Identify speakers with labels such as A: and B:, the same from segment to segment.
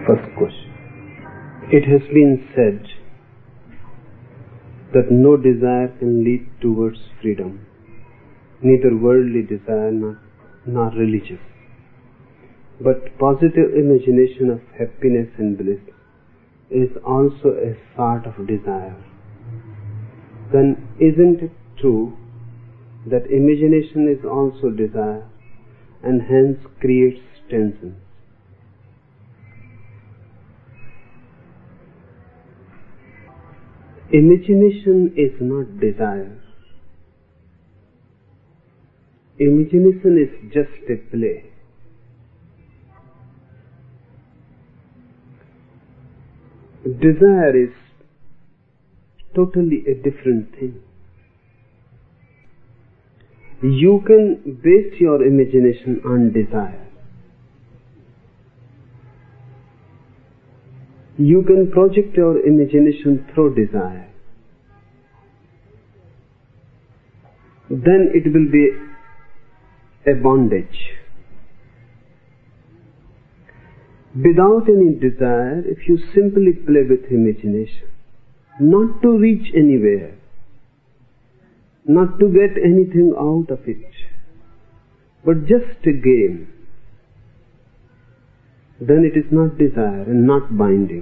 A: First question. It has been said that no desire can lead towards freedom, neither worldly desire nor religious. But positive imagination of happiness and bliss is also a sort of desire. Then isn't it true that imagination is also desire and hence creates tension? Imagination is not desire. Imagination is just a play. Desire is totally a different thing. You can base your imagination on desire. You can project your imagination through desire. Then it will be a bondage. Without any desire, if you simply play with imagination, not to reach anywhere, not to get anything out of it, but just a game, then it is not desire and not binding.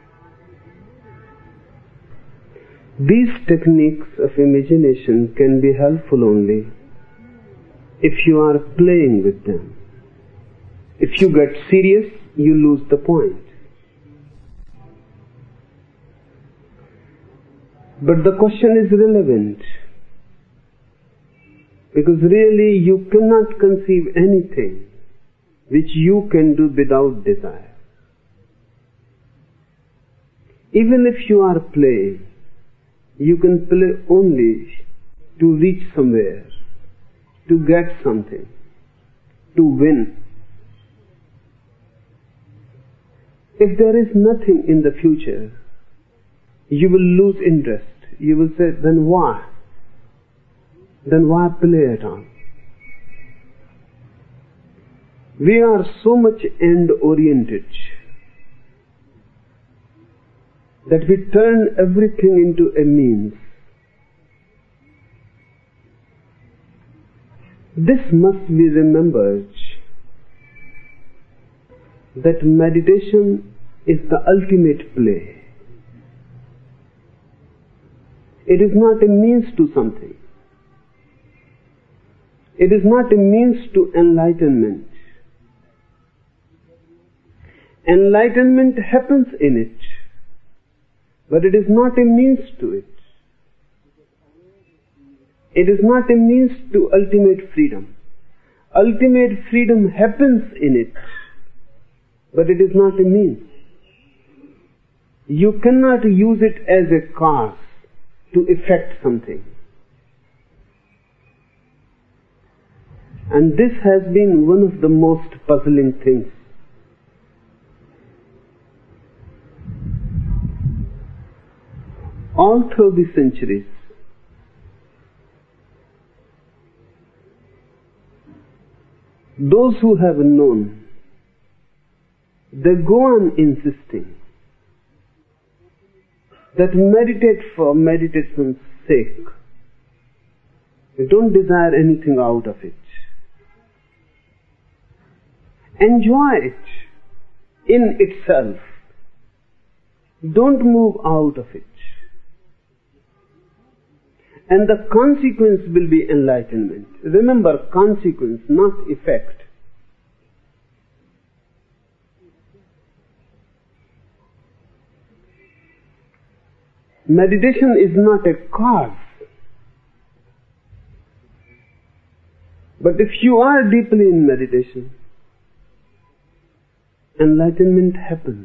A: These techniques of imagination can be helpful only if you are playing with them. If you get serious, you lose the point. But the question is relevant, because really you cannot conceive anything which you can do without desire. Even if you are playing, you can play only to reach somewhere, to get something, to win. If there is nothing in the future, you will lose interest. You will say, then why? Then why play at all? We are so much end-oriented that we turn everything into a means. This must be remembered, that meditation is the ultimate play. It is not a means to something. It is not a means to enlightenment. Enlightenment happens in it, but it is not a means to it. It is not a means to ultimate freedom. Ultimate freedom happens in it, but it is not a means. You cannot use it as a cause to effect something. And this has been one of the most puzzling things. All through the centuries, those who have known, they go on insisting that meditate for meditation's sake. You don't desire anything out of it. Enjoy it in itself. Don't move out of it. And the consequence will be enlightenment. Remember, consequence, not effect. Meditation is not a cause. But if you are deeply in meditation, enlightenment happens.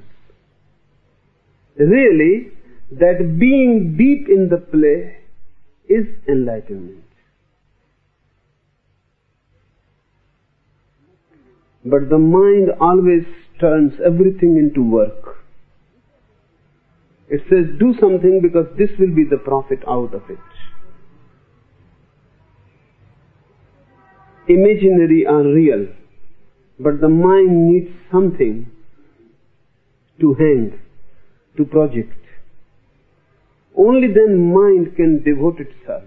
A: Really, that being deep in the play is enlightenment. But the mind always turns everything into work. It says, do something because this will be the profit out of it. Imaginary or real, but the mind needs something to hang, to project. Only then mind can devote itself.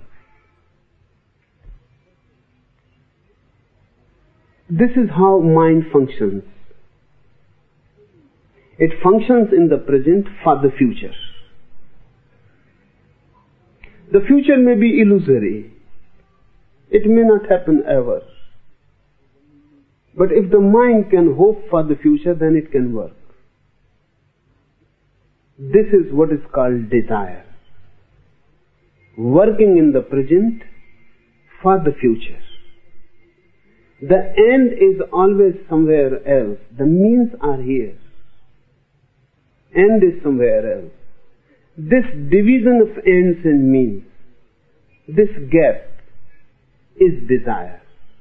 A: This is how mind functions. It functions in the present for the future. The future may be illusory. It may not happen ever. But if the mind can hope for the future, then it can work. This is what is called desire. Working in the present for the future. The end is always somewhere else. The means are here. End is somewhere else. This division of ends and means, this gap is desire.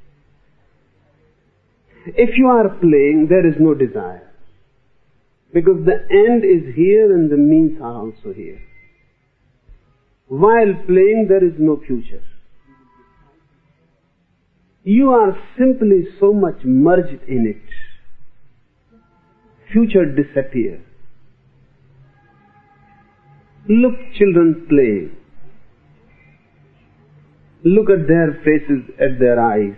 A: If you are playing, there is no desire. Because the end is here and the means are also here. While playing, there is no future. You are simply so much merged in it. Future disappears. Look children play. Look at their faces, at their eyes.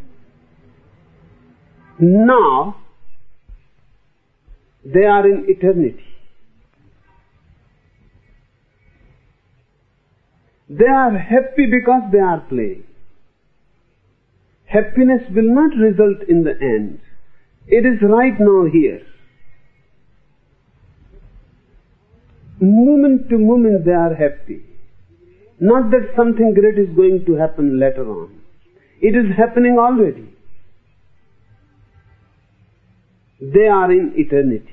A: Now, they are in eternity. They are happy because they are playing. Happiness will not result in the end. It is right now here. Moment to moment they are happy. Not that something great is going to happen later on. It is happening already. They are in eternity.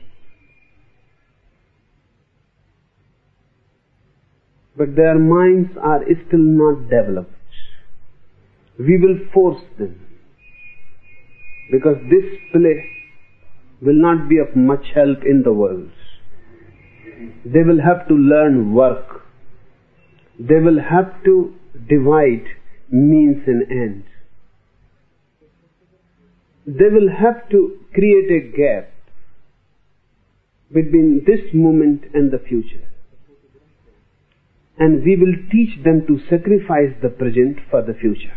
A: But their minds are still not developed. We will force them. Because this play will not be of much help in the world. They will have to learn work. They will have to divide means and end. They will have to create a gap between this moment and the future. And we will teach them to sacrifice the present for the future.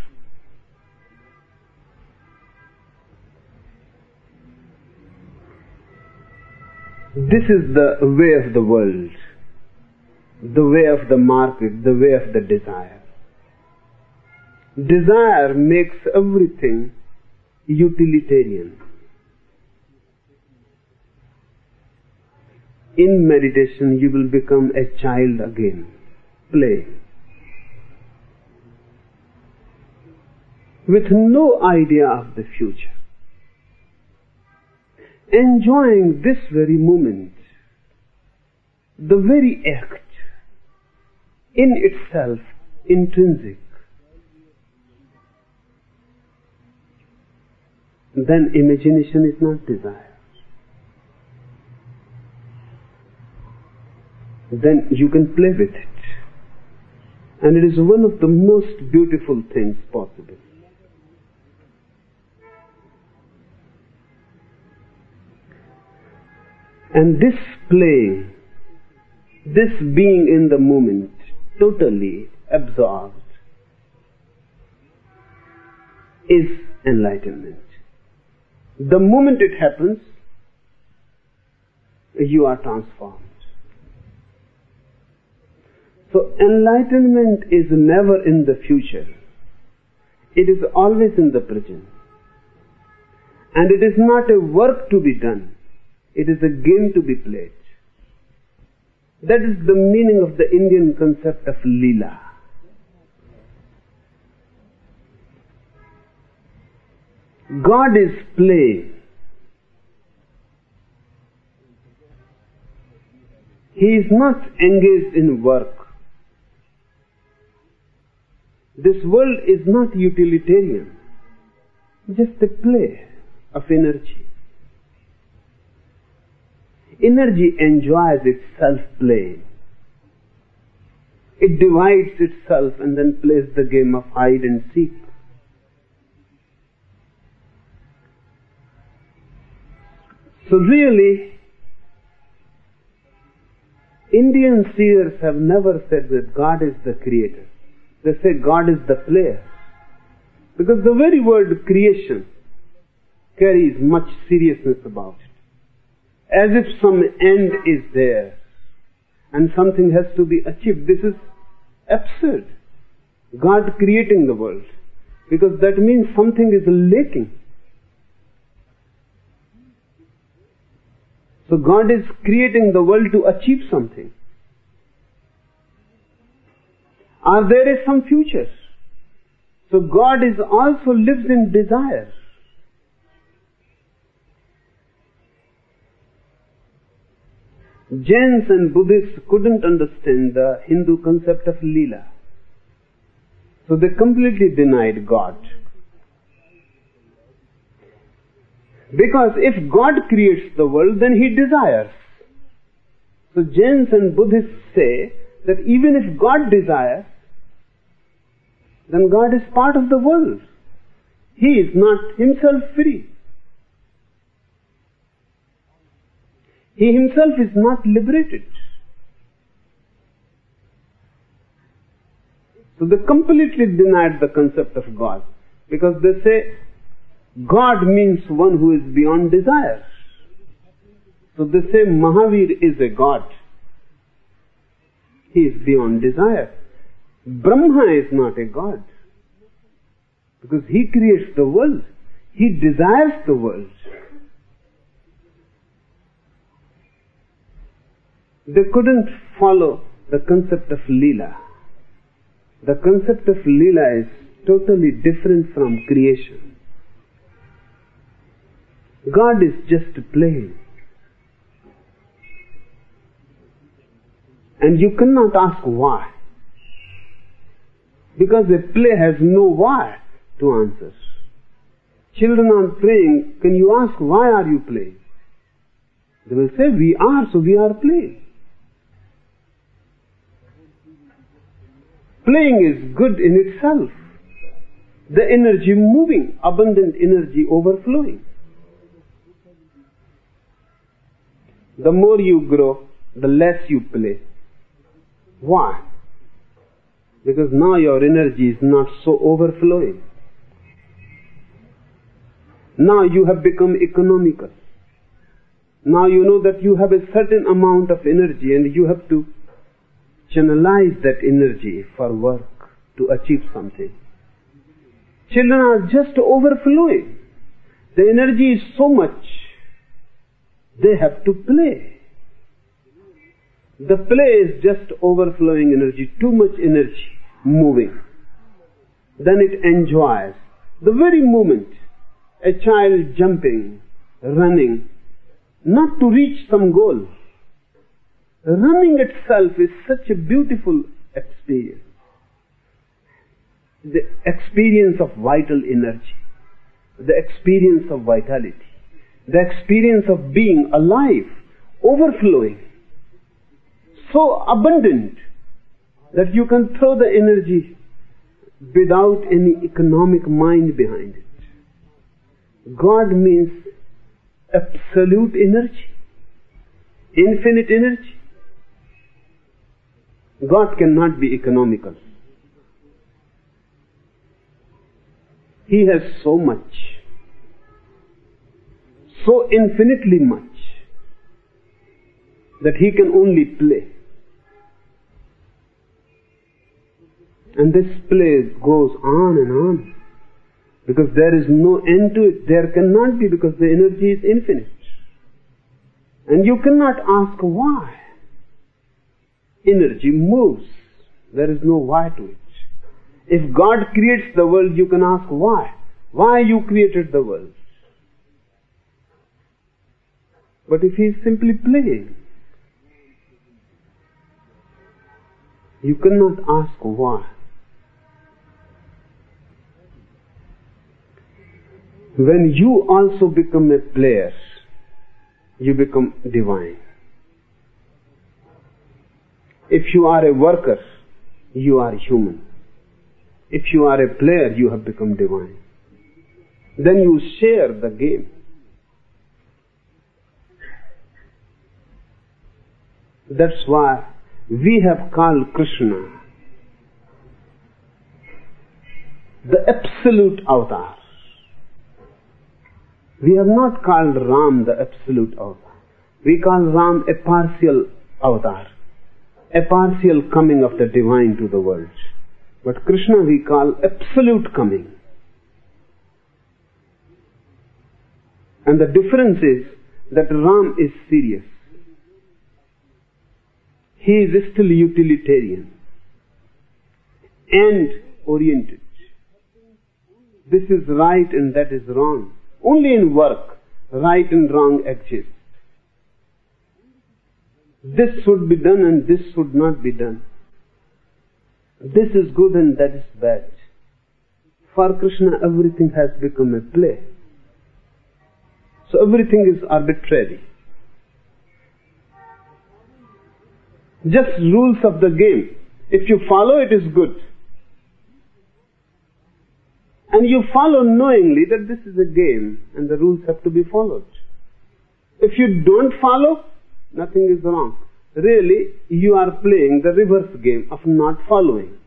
A: This is the way of the world, the way of the market, the way of the desire. Desire makes everything utilitarian. In meditation, you will become a child again. Play. With no idea of the future. Enjoying this very moment, the very act, in itself intrinsic. Then imagination is not desire. Then you can play with it. And it is one of the most beautiful things possible. And this play, this being in the moment, totally absorbed, is enlightenment. The moment it happens, you are transformed. So enlightenment is never in the future. It is always in the present. And it is not a work to be done. It is a game to be played. That is the meaning of the Indian concept of Leela. God is play. He is not engaged in work. This world is not utilitarian, just a play of energy. Energy enjoys its self-play. It divides itself and then plays the game of hide and seek. So really, Indian seers have never said that God is the creator. They say God is the player. Because the very word creation carries much seriousness about it. As if some end is there and something has to be achieved. This is absurd. God creating the world. Because that means something is lacking. So God is creating the world to achieve something. Or there is some future. So God is also lives in desire. Jains and Buddhists couldn't understand the Hindu concept of Leela. So they completely denied God. Because if God creates the world, then He desires. So Jains and Buddhists say that even if God desires, then God is part of the world. He is not Himself free. He Himself is not liberated. So they completely denied the concept of God. Because they say, God means one who is beyond desire. So they say Mahavir is a God. He is beyond desire. Brahma is not a God. Because he creates the world. He desires the world. They couldn't follow the concept of Leela. The concept of Leela is totally different from creation. God is just playing. And you cannot ask why. Because a play has no why to answer. Children are playing, can you ask why are you playing? They will say, we are, so we are playing. Playing is good in itself. The energy moving, abundant energy overflowing. The more you grow, the less you play. Why? Because now your energy is not so overflowing. Now you have become economical. Now you know that you have a certain amount of energy and you have to channelize that energy for work to achieve something. Children are just overflowing. The energy is so much, they have to play. The play is just overflowing energy, too much energy moving. Then it enjoys the very moment. A child jumping, running, not to reach some goal. Running itself is such a beautiful experience. The experience of vital energy, the experience of vitality, the experience of being alive, overflowing, so abundant that you can throw the energy without any economic mind behind it. God means absolute energy, infinite energy. God cannot be economical. He has so much, so infinitely much, that He can only play. And this play goes on and on. Because there is no end to it. There cannot be, because the energy is infinite. And you cannot ask why. Energy moves. There is no why to it. If God creates the world, you can ask why. Why you created the world? But if He is simply playing, you cannot ask why. When you also become a player, you become divine. If you are a worker, you are human. If you are a player, you have become divine. Then you share the game. That's why we have called Krishna the absolute avatar. We have not called Ram the absolute avatar. We call Ram a partial avatar, a partial coming of the divine to the world. But Krishna we call absolute coming. And the difference is that Ram is serious. He is still utilitarian and oriented. This is right and that is wrong. Only in work, right and wrong exist. This should be done and this should not be done. This is good and that is bad. For Krishna, everything has become a play. So everything is arbitrary. Just rules of the game. If you follow, it is good. And you follow knowingly that this is a game and the rules have to be followed. If you don't follow, nothing is wrong. Really, you are playing the reverse game of not following.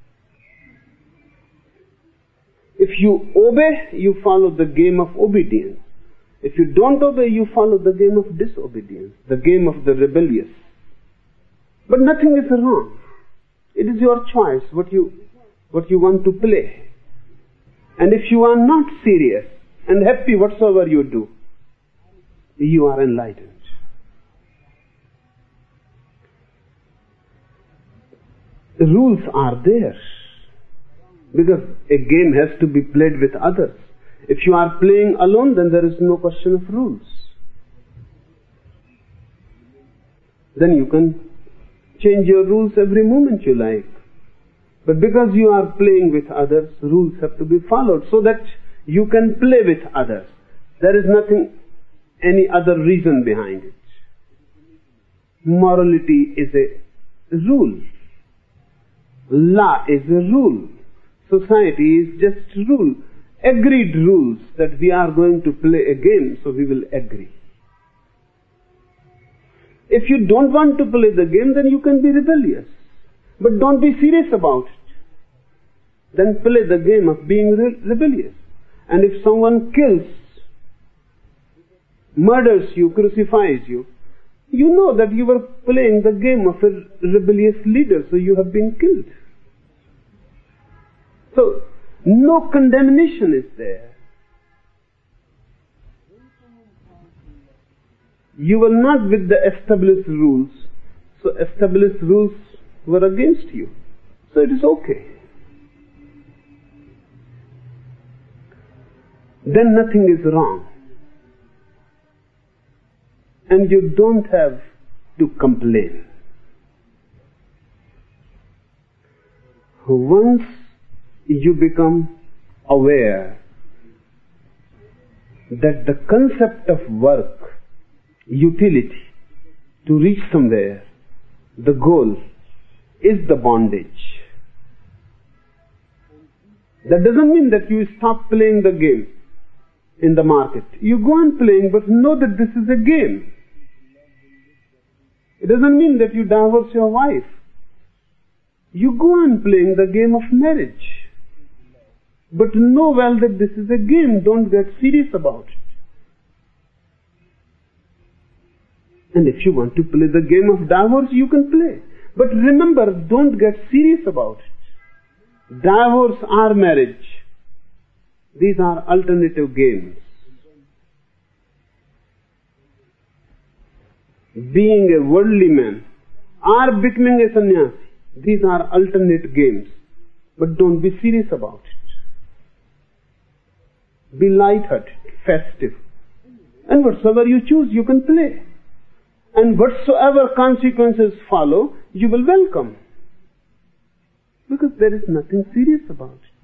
A: If you obey, you follow the game of obedience. If you don't obey, you follow the game of disobedience, the game of the rebellious. But nothing is wrong. It is your choice what you want to play. And if you are not serious and happy whatsoever you do, you are enlightened. The rules are there because a game has to be played with others. If you are playing alone, then there is no question of rules. Then you can change your rules every moment you like. But because you are playing with others, rules have to be followed so that you can play with others. There is nothing, any other reason behind it. Morality is a rule. Law is a rule. Society is just rule. Agreed rules that we are going to play a game, so we will agree. If you don't want to play the game, then you can be rebellious. But don't be serious about it. Then play the game of being rebellious. And if someone kills, murders you, crucifies you, you know that you were playing the game of a rebellious leader, so you have been killed. So, no condemnation is there. You were not with the established rules, so established rules were against you. So it is okay. Then nothing is wrong. And you don't have to complain. Once you become aware that the concept of work, utility, to reach somewhere, the goal is the bondage. That doesn't mean that you stop playing the game in the market. You go on playing, but know that this is a game. It doesn't mean that you divorce your wife. You go on playing the game of marriage. But know well that this is a game. Don't get serious about it. And if you want to play the game of divorce, you can play. But remember, don't get serious about it. Divorce or marriage, these are alternative games. Being a worldly man or becoming a sannyasi, these are alternate games. But don't be serious about it. Be light-hearted, festive. And whatsoever you choose, you can play. And whatsoever consequences follow, you will welcome. Because there is nothing serious about it.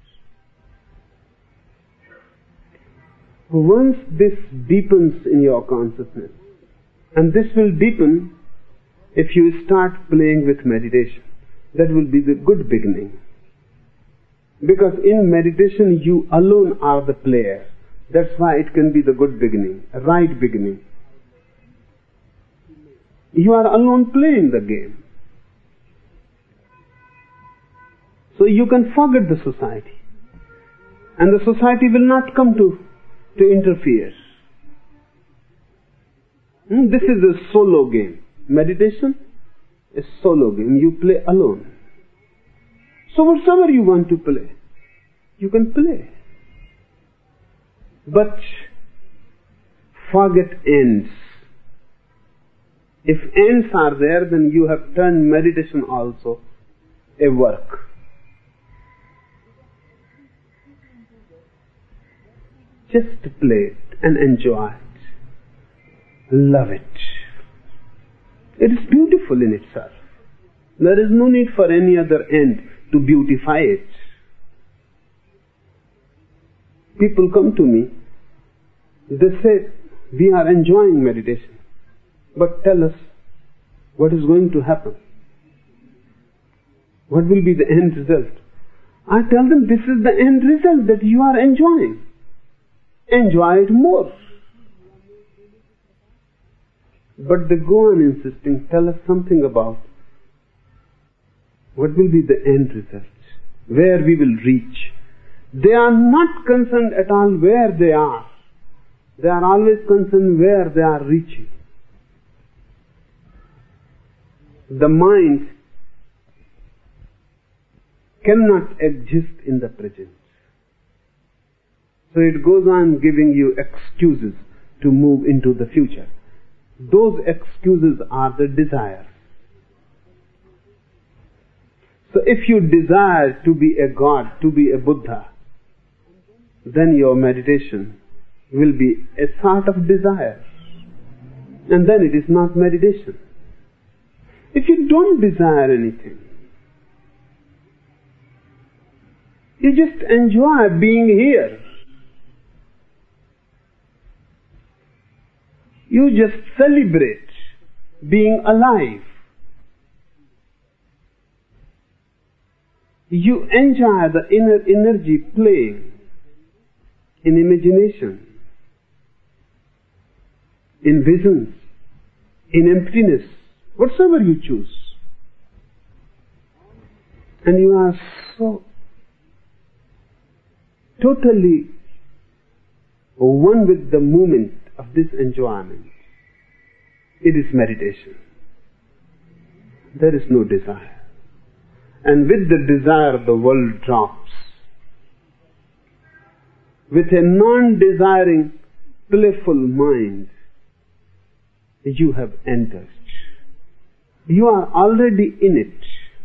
A: Once this deepens in your consciousness, and this will deepen if you start playing with meditation, that will be the good beginning. Because in meditation, you alone are the player. That's why it can be the good beginning, a right beginning. You are alone playing the game. So you can forget the society. And the society will not come to interfere. This is a solo game. Meditation is solo game. You play alone. So whatsoever you want to play, you can play. But forget ends. If ends are there, then you have turned meditation also a work. Just play it and enjoy it. Love it. It is beautiful in itself. There is no need for any other end to beautify it. People come to me, they say, we are enjoying meditation, but tell us what is going to happen. What will be the end result? I tell them, this is the end result that you are enjoying. Enjoy it more. But they go on insisting, tell us something about what will be the end result, where we will reach. They are not concerned at all where they are. They are always concerned where they are reaching. The mind cannot exist in the present. So it goes on giving you excuses to move into the future. Those excuses are the desires. So if you desire to be a God, to be a Buddha, then your meditation will be a sort of desire. And then it is not meditation. If you don't desire anything, you just enjoy being here. You just celebrate being alive. You enjoy the inner energy playing in imagination, in visions, in emptiness, whatsoever you choose. And you are so totally one with the movement of this enjoyment. It is meditation. There is no desire. And with the desire, the world drops. With a non-desiring, playful mind, you have entered. You are already in it.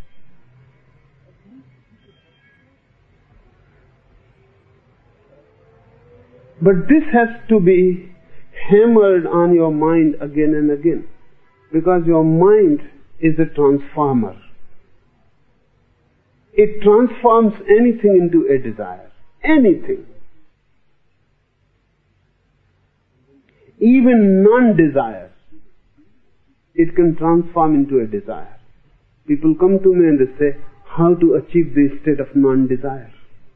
A: But this has to be hammered on your mind again and again, because your mind is a transformer. It transforms anything into a desire. Anything. Even non-desire, it can transform into a desire. People come to me and they say, how to achieve this state of non-desire?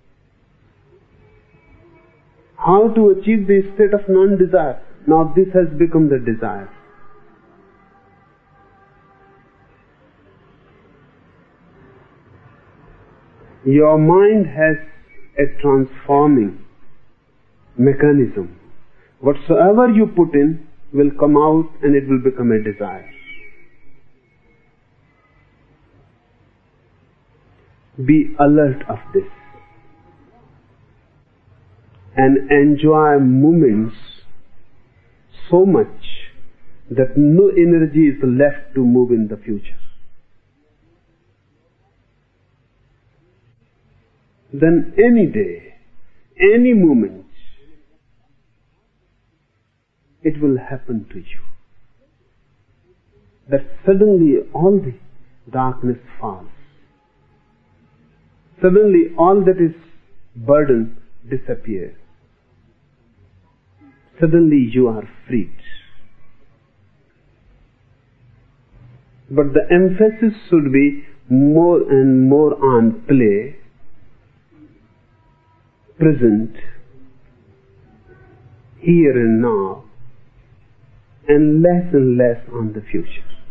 A: How to achieve this state of non-desire? Now this has become the desire. Your mind has a transforming mechanism. Whatsoever you put in will come out and it will become a desire. Be alert of this and enjoy moments so much that no energy is left to move in the future. Then any day, any moment, it will happen to you that suddenly all the darkness falls. Suddenly all that is burden disappears. Suddenly you are freed. But the emphasis should be more and more on play, present, here and now, and less on the future.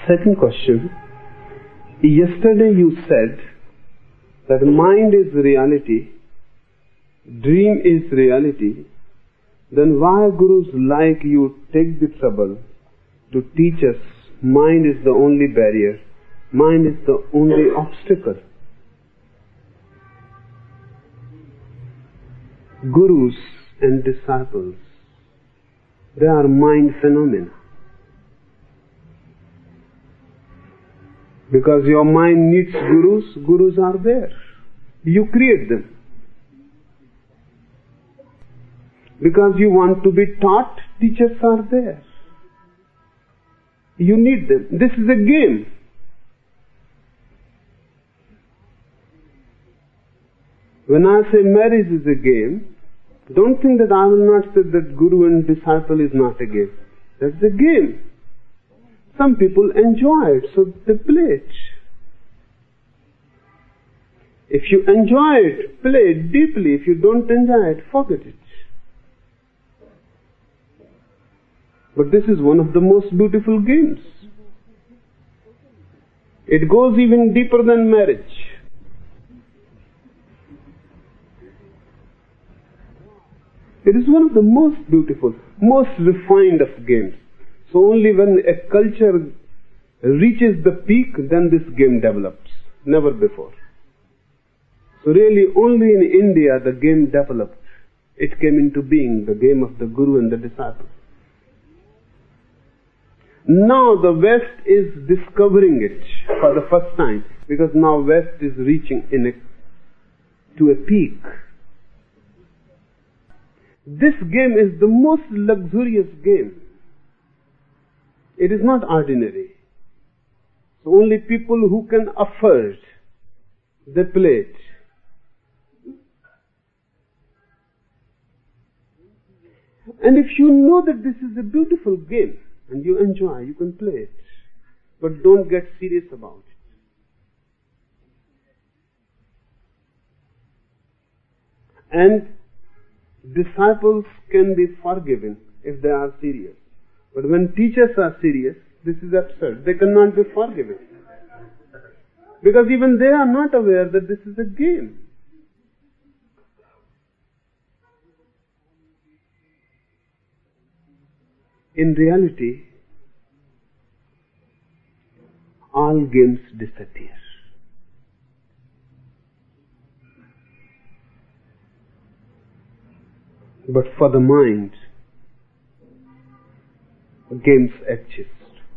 A: Second question. Yesterday you said that mind is reality, dream is reality. Then why gurus like you take the trouble to teach us mind is the only barrier, mind is the only obstacle? Gurus and disciples, they are mind phenomena. Because your mind needs gurus, gurus are there. You create them. Because you want to be taught, teachers are there. You need them. This is a game. When I say marriage is a game, don't think that I will not say that guru and disciple is not a game. That's a game. Some people enjoy it, so they play it. If you enjoy it, play it deeply. If you don't enjoy it, forget it. But this is one of the most beautiful games. It goes even deeper than marriage. It is one of the most beautiful, most refined of games. So only when a culture reaches the peak, then this game develops. Never before. So really only in India the game developed. It came into being, the game of the guru and the disciple. Now the West is discovering it for the first time, because now West is reaching to a peak. This game is the most luxurious game. It is not ordinary. So only people who can afford, they play it. And if you know that this is a beautiful game and you enjoy, you can play it. But don't get serious about it. And disciples can be forgiven if they are serious. But when teachers are serious, this is absurd. They cannot be forgiven. Because even they are not aware that this is a game. In reality, all games disappear. But for the mind, games exist.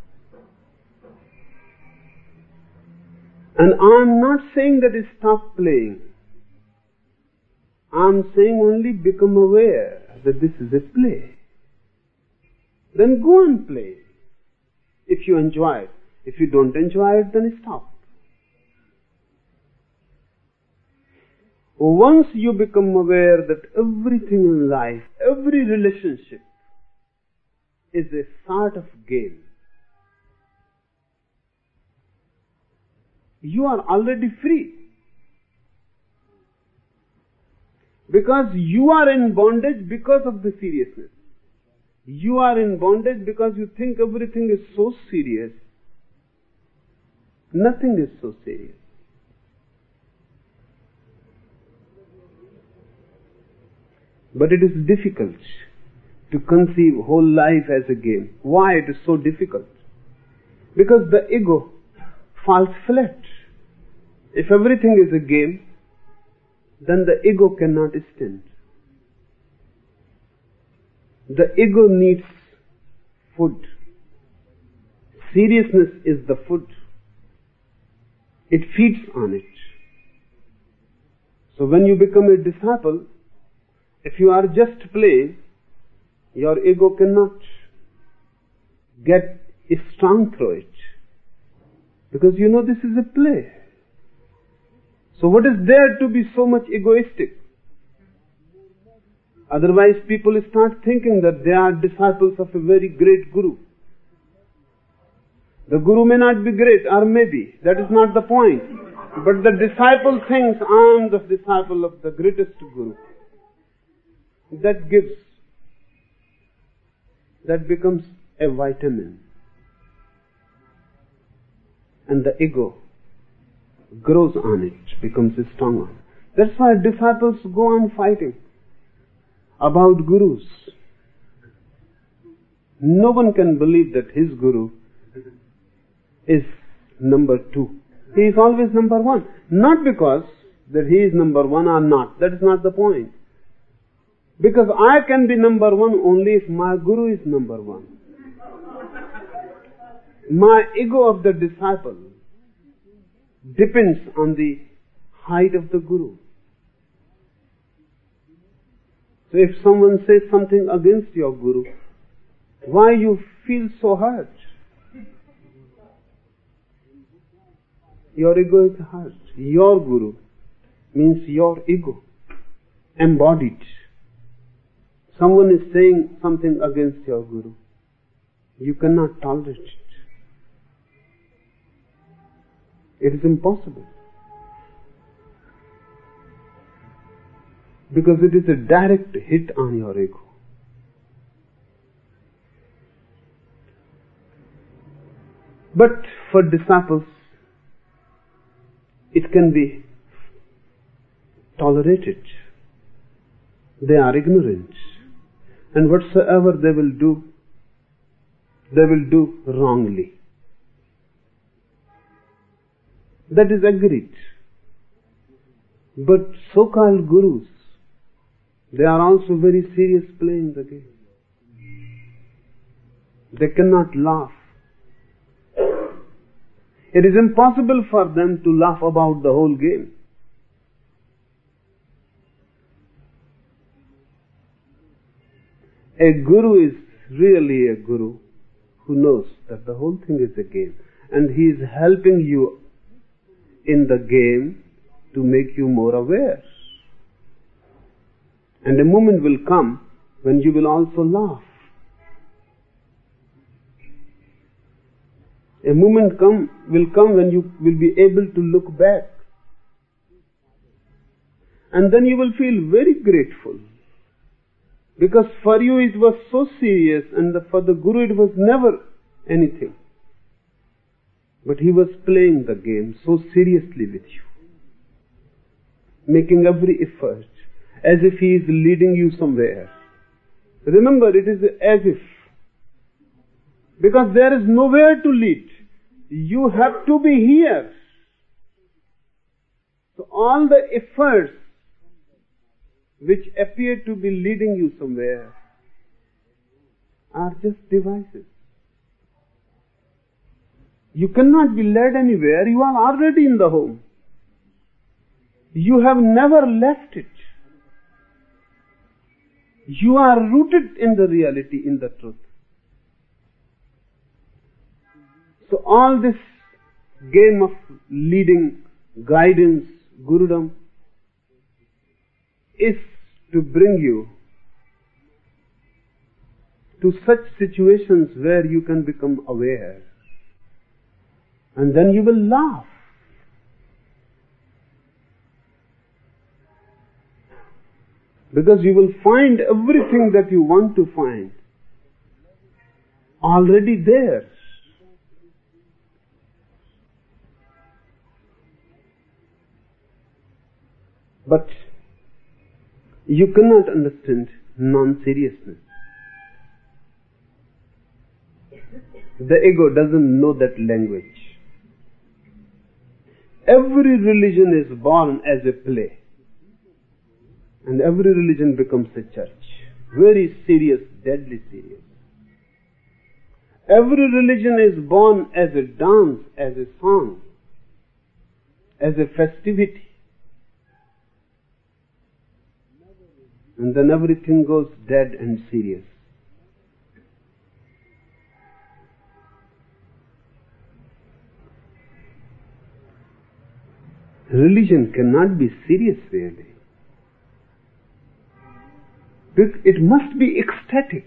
A: And I'm not saying that you stop playing. I'm saying only become aware that this is a play. Then go and play. If you enjoy it. If you don't enjoy it, then stop. Once you become aware that everything in life, every relationship is a sort of game, you are already free. Because you are in bondage because of the seriousness. You are in bondage because you think everything is so serious. Nothing is so serious. But it is difficult to conceive whole life as a game. Why it is so difficult? Because the ego falls flat. If everything is a game, then the ego cannot stand. The ego needs food. Seriousness is the food. It feeds on it. So when you become a disciple, if you are just playing, your ego cannot get strong through it. Because you know this is a play. So what is there to be so much egoistic? Otherwise people start thinking that they are disciples of a very great guru. The guru may not be great, or maybe. That is not the point. But the disciple thinks, I am the disciple of the greatest guru. That gives. That becomes a vitamin. and the ego grows on it, becomes strong on it. That's why disciples go on fighting about gurus. No one can believe that his guru is number 2. He is always number 1. Not because that he is number 1 or not. That is not the point. Because I can be number 1 only if my guru is number 1. My ego of the disciple depends on the height of the guru. So if someone says something against your guru, why you feel so hurt? Your ego is hurt. Your guru means your ego, embodied. Someone is saying something against your guru. You cannot tolerate it. It is impossible. Because it is a direct hit on your ego. But for disciples, it can be tolerated. They are ignorant. And whatsoever they will do wrongly. That is agreed. But so-called gurus, they are also very serious playing the game. They cannot laugh. It is impossible for them to laugh about the whole game. A guru is really a guru who knows that the whole thing is a game, and he is helping you in the game to make you more aware. And a moment will come when you will also laugh. A moment will come when you will be able to look back. And then you will feel very grateful. Because for you it was so serious, and for the guru it was never anything. But he was playing the game so seriously with you, making every effort, as if he is leading you somewhere. Remember, it is as if. Because there is nowhere to lead. You have to be here. So all the efforts which appear to be leading you somewhere are just devices. You cannot be led anywhere. You are already in the home. You have never left it. You are rooted in the reality, in the truth. So all this game of leading, guidance, gurudom is to bring you to such situations where you can become aware. And then you will laugh. Because you will find everything that you want to find already there. But you cannot understand non-seriousness. The ego doesn't know that language. Every religion is born as a play. And every religion becomes a church. Very serious, deadly serious. Every religion is born as a dance, as a song, as a festivity. And then everything goes dead and serious. Religion cannot be serious really. It must be ecstatic.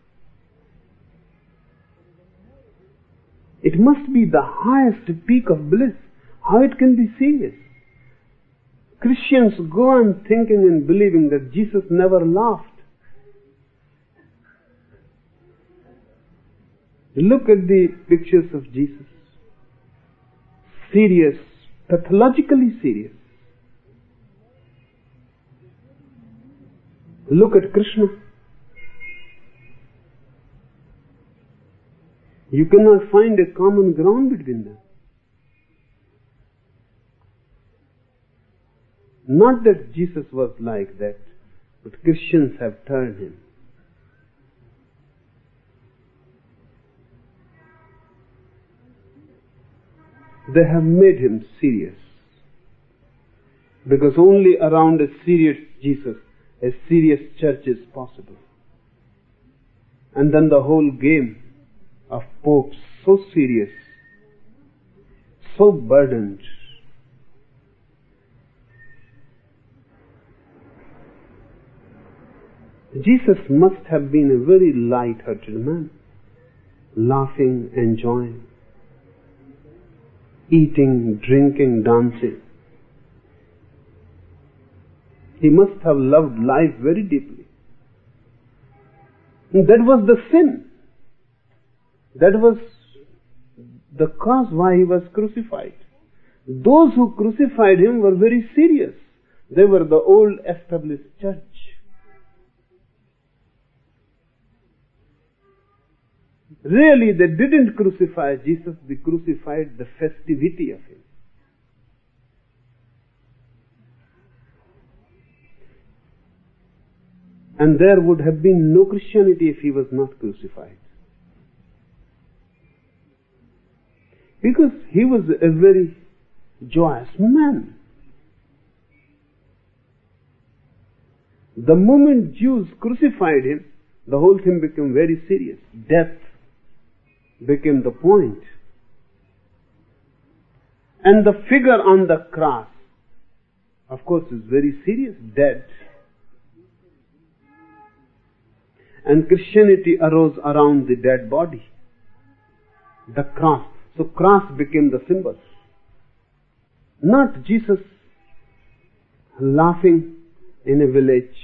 A: It must be the highest peak of bliss. How it can be serious? Christians go on thinking and believing that Jesus never laughed. Look at the pictures of Jesus. serious, pathologically serious. Look at Krishna. You cannot find a common ground between them. Not that Jesus was like that, but Christians have turned him. They have made him serious. Because only around a serious Jesus, a serious church is possible. And then the whole game of popes, so serious, so burdened. Jesus must have been a very light-hearted man, laughing, enjoying, eating, drinking, dancing. He must have loved life very deeply. And that was the sin. That was the cause why he was crucified. Those who crucified him were very serious. They were the old established church. Really, they didn't crucify Jesus, they crucified the festivity of him. And there would have been no Christianity if he was not crucified. Because he was a very joyous man. The moment Jews crucified him, the whole thing became very serious. Death became the point. And the figure on the cross, of course, is very serious, dead. And Christianity arose around the dead body, the cross. So cross became the symbol. Not Jesus laughing in a village,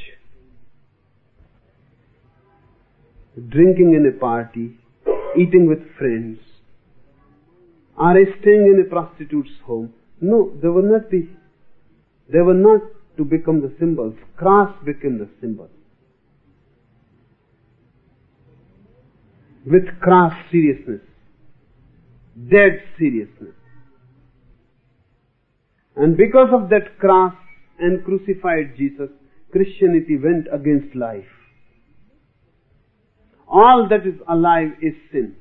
A: drinking in a party, eating with friends, or staying in a prostitute's home. No, they were not to become the symbols. Cross became the symbol. With cross seriousness, dead seriousness. And because of that cross and crucified Jesus, Christianity went against life. All that is alive is sin.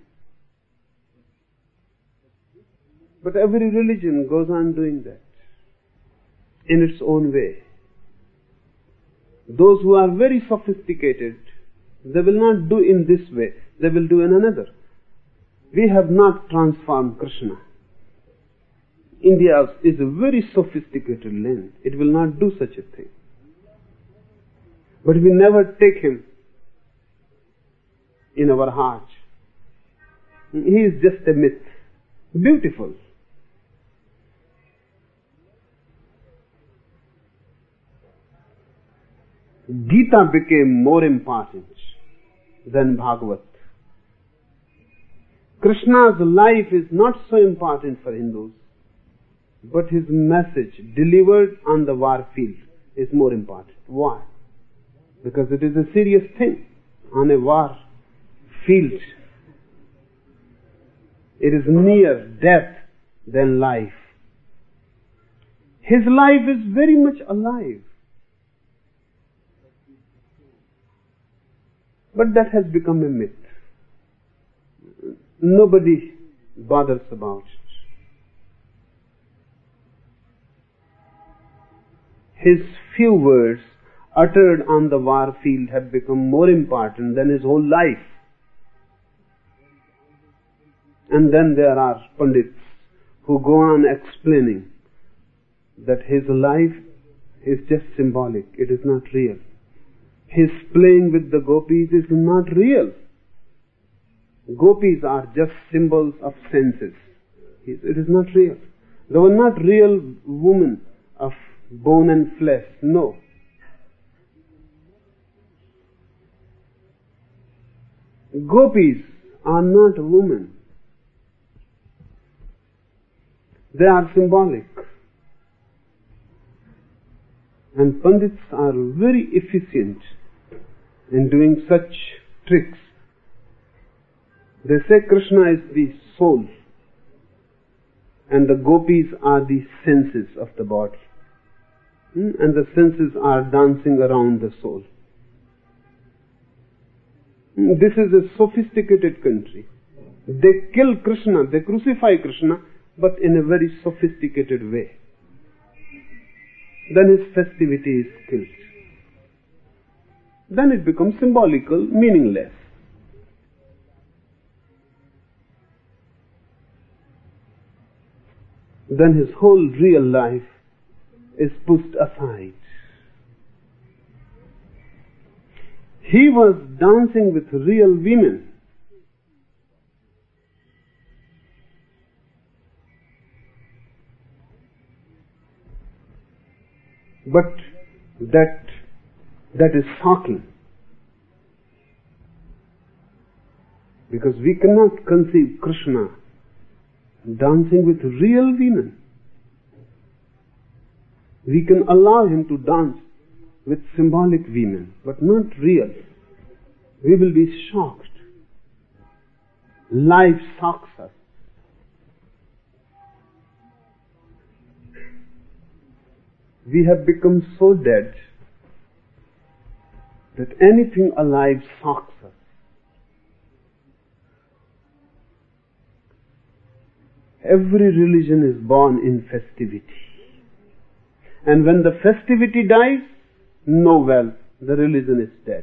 A: But every religion goes on doing that in its own way. Those who are very sophisticated, they will not do in this way, they will do in another. We have not transformed Krishna. India is a very sophisticated land. It will not do such a thing. But we never take him in our heart. He is just a myth. Beautiful. Gita became more important than Bhagavad. Krishna's life is not so important for Hindus, but his message delivered on the war field is more important. Why? Because it is a serious thing on a war field. It is near death than life. His life is very much alive. But that has become a myth. Nobody bothers about it. His few words uttered on the war field have become more important than his whole life. And then there are pundits who go on explaining that his life is just symbolic, it is not real. His playing with the gopis is not real. Gopis are just symbols of senses. It is not real. They were not real women of bone and flesh. No. Gopis are not women. They are symbolic. And Pandits are very efficient in doing such tricks. They say Krishna is the soul and the gopis are the senses of the body. And the senses are dancing around the soul. This is a sophisticated country. They kill Krishna, they crucify Krishna, but in a very sophisticated way. Then his festivity is killed. Then it becomes symbolical, meaningless. Then his whole real life is pushed aside. He was dancing with real women. But that is shocking. Because we cannot conceive Krishna dancing with real women. We can allow him to dance with symbolic women, but not real. We will be shocked. Life shocks us. We have become so dead that anything alive shocks us. Every religion is born in festivity. And when the festivity dies, know well, the religion is dead.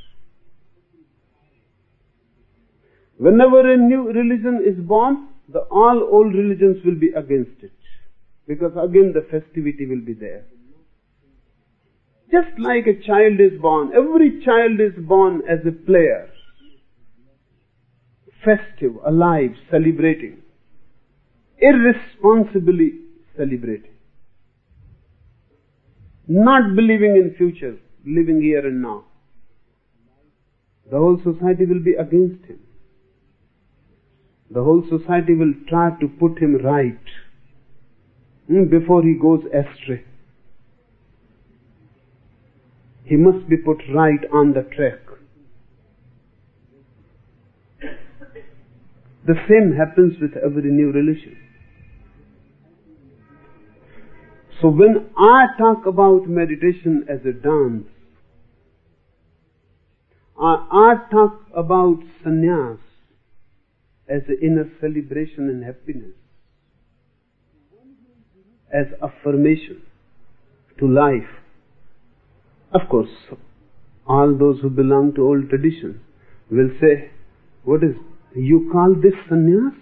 A: Whenever a new religion is born, all old religions will be against it. Because again the festivity will be there. Just like a child is born, every child is born as a player. Festive, alive, celebrating. Irresponsibly celebrating. Not believing in future, living here and now. The whole society will be against him. The whole society will try to put him right before he goes astray. He must be put right on the track. The same happens with every new religion. So when I talk about meditation as a dance, I talk about sannyas as an inner celebration and happiness, as affirmation to life. Of course, all those who belong to old traditions will say, what is, you call this sannyas?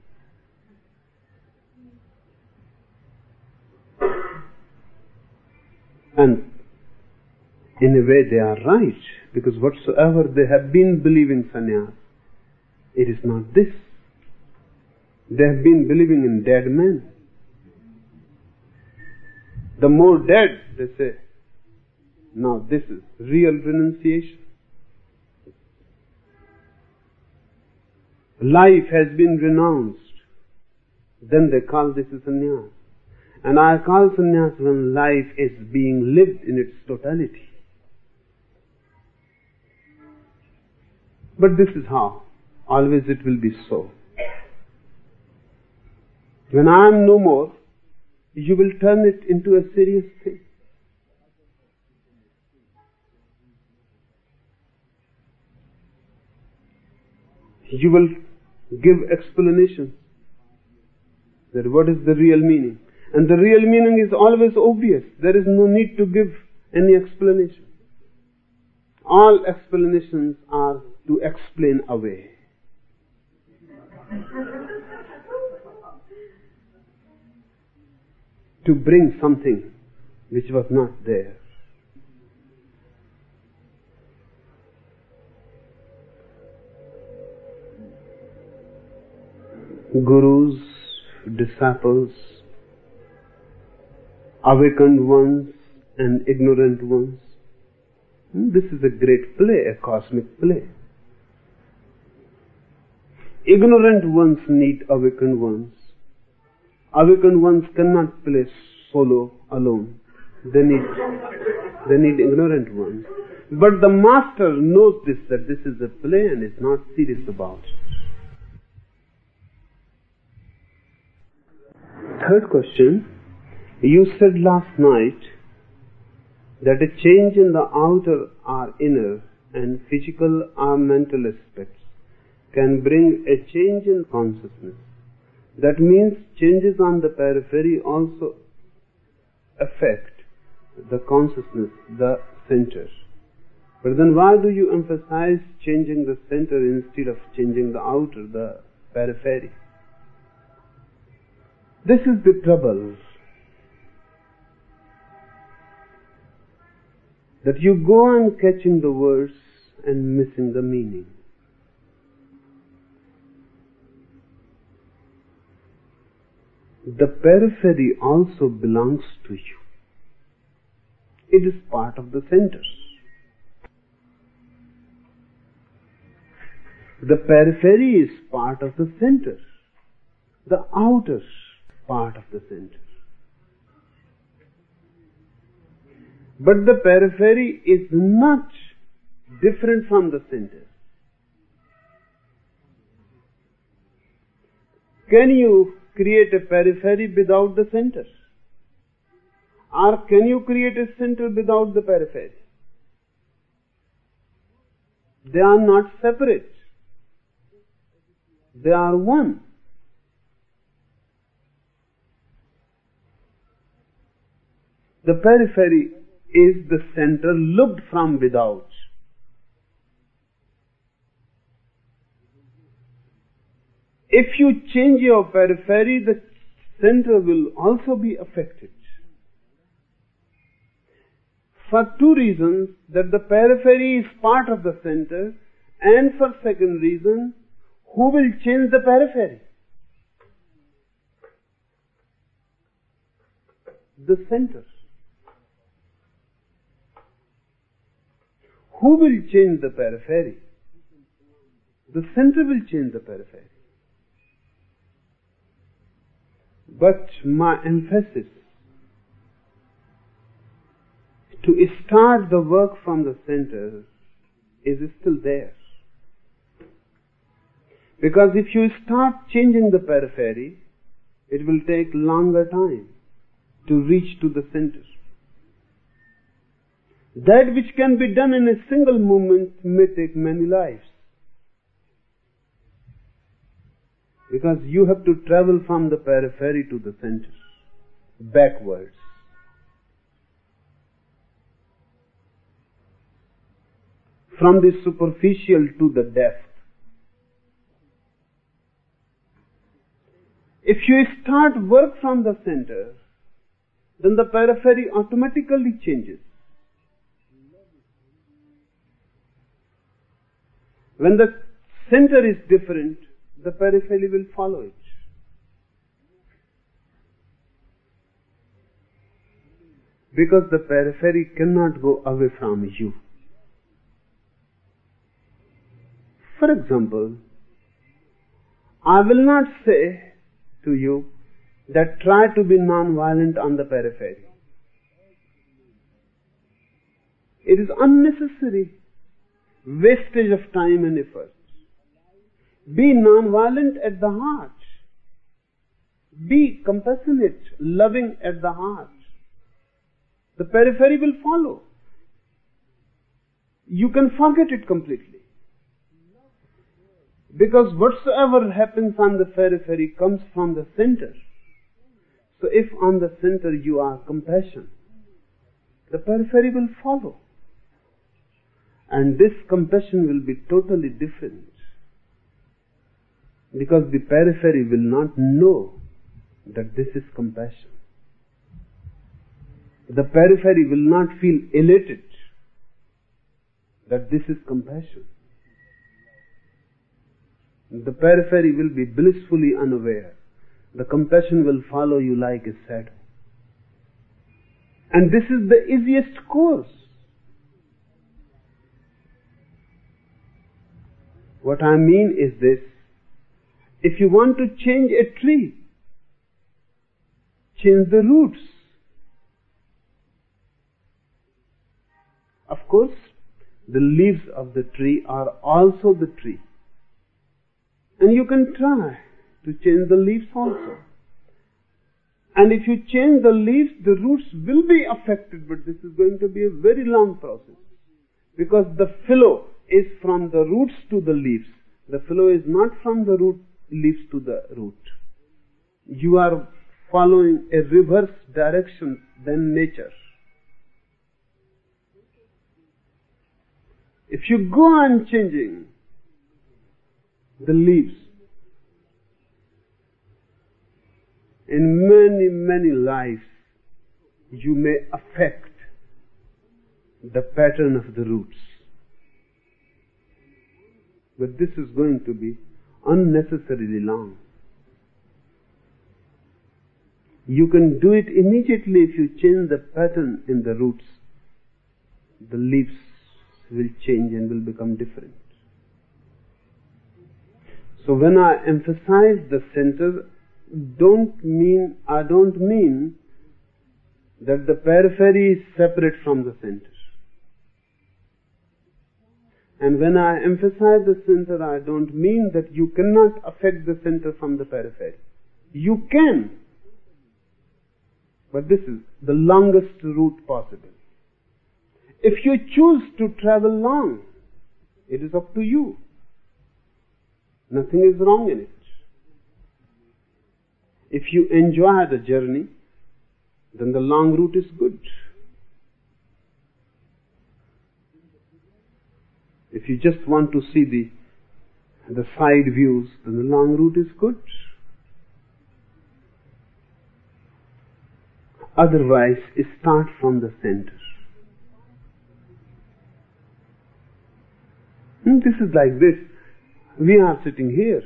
A: And in a way they are right, because whatsoever they have been believing sannyas, it is not this. They have been believing in dead men. The more dead, they say, now this is real renunciation. Life has been renounced. Then they call this a sannyas. And I call sannyas when life is being lived in its totality. But this is how. Always it will be so. When I am no more, you will turn it into a serious thing. You will give explanations that what is the real meaning. And the real meaning is always obvious. There is no need to give any explanation. All explanations are to explain away. To bring something which was not there. Gurus, disciples, awakened ones and ignorant ones. This is a great play, a cosmic play. Ignorant ones need awakened ones. Awakened ones cannot play solo alone. They need ignorant ones. But the master knows this, that this is a play and is not serious about it. Third question. You said last night that a change in the outer or inner and physical or mental aspects can bring a change in consciousness. That means changes on the periphery also affect the consciousness, the center. But then why do you emphasize changing the center instead of changing the outer, the periphery? This is the trouble. That you go on catching the words and missing the meaning. The periphery also belongs to you. It is part of the center. The periphery is part of the center. The outer part of the center. But the periphery is not different from the center. Can you create a periphery without the center? Or can you create a center without the periphery? They are not separate. They are one. The periphery is the center looked from without. If you change your periphery, the center will also be affected. For two reasons, that the periphery is part of the center, and for second reason, who will change the periphery? The center. Who will change the periphery? The center will change the periphery. But my emphasis to start the work from the center is still there. Because if you start changing the periphery, it will take longer time to reach to the center. That which can be done in a single moment may take many lives. Because you have to travel from the periphery to the center, backwards. From the superficial to the depth. If you start work from the center, then the periphery automatically changes. When the center is different, the periphery will follow it. Because the periphery cannot go away from you. For example, I will not say to you that try to be non-violent on the periphery. It is unnecessary wastage of time and effort. Be non-violent at the heart. Be compassionate, loving at the heart. The periphery will follow. You can forget it completely. Because whatsoever happens on the periphery comes from the center. So if on the center you are compassion, the periphery will follow. And this compassion will be totally different. Because the periphery will not know that this is compassion. The periphery will not feel elated that this is compassion. The periphery will be blissfully unaware. The compassion will follow you like a shadow. And this is the easiest course. What I mean is this. If you want to change a tree, change the roots. Of course, the leaves of the tree are also the tree. And you can try to change the leaves also. And if you change the leaves, the roots will be affected, but this is going to be a very long process. Because the flow is from the roots to the leaves. The flow is not from the leaves to the root. You are following a reverse direction than nature. If you go on changing the leaves, in many, many lives, you may affect the pattern of the roots. But this is going to be unnecessarily long. You can do it immediately if you change the pattern in the roots. The leaves will change and will become different. So when I emphasize the center, I don't mean that the periphery is separate from the center. And when I emphasize the center, I don't mean that you cannot affect the center from the periphery. You can. But this is the longest route possible. If you choose to travel long, it is up to you. Nothing is wrong in it. If you enjoy the journey, then the long route is good. If you just want to see the side views, then the long route is good. Otherwise, start from the center. This is like this. We are sitting here.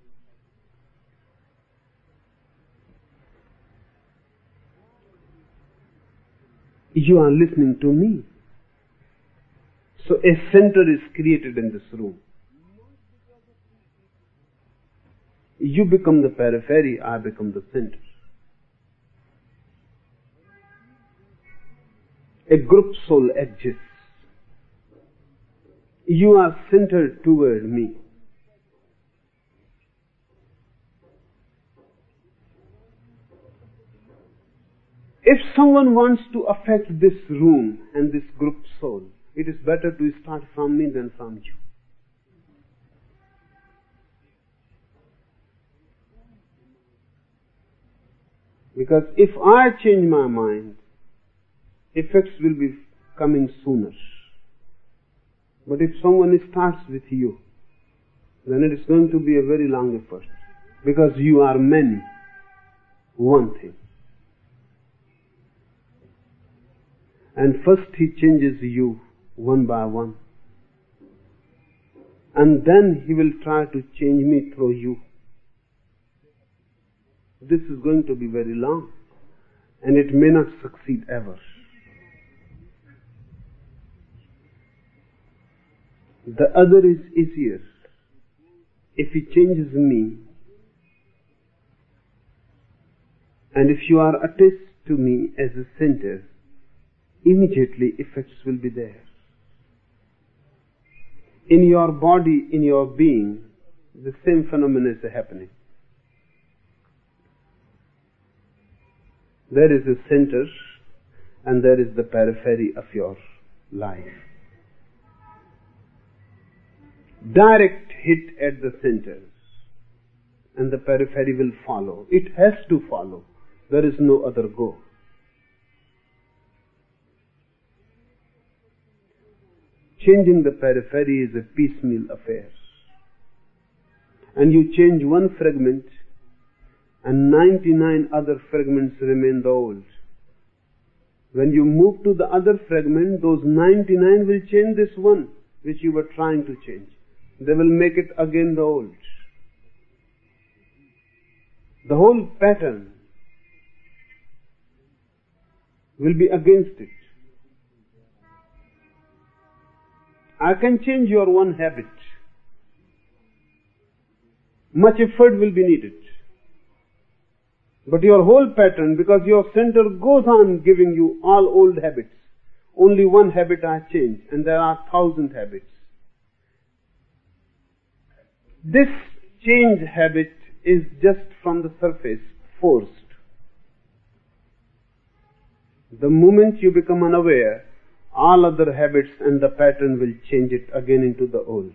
A: You are listening to me. So a center is created in this room. You become the periphery, I become the center. A group soul exists. You are centered toward me. If someone wants to affect this room and this group soul, it is better to start from me than from you. Because if I change my mind, effects will be coming sooner. But if someone starts with you, then it is going to be a very long effort. Because you are many, one thing. And first he changes you one by one. And then he will try to change me through you. This is going to be very long. And it may not succeed ever. The other is easier. If he changes me, and if you are attached to me as a center, immediately effects will be there. In your body, in your being, the same phenomenon is happening. There is a center and there is the periphery of your life. Direct hit at the center and the periphery will follow. It has to follow. There is no other go. Changing the periphery is a piecemeal affair. And you change one fragment and 99 other fragments remain the old. When you move to the other fragment, those 99 will change this one which you were trying to change. They will make it again the old. The whole pattern will be against it. I can change your one habit. Much effort will be needed. But your whole pattern, because your center goes on giving you all old habits. Only one habit I change, and there are 1,000 habits. This change habit is just from the surface, forced. The moment you become unaware, all other habits and the pattern will change it again into the old.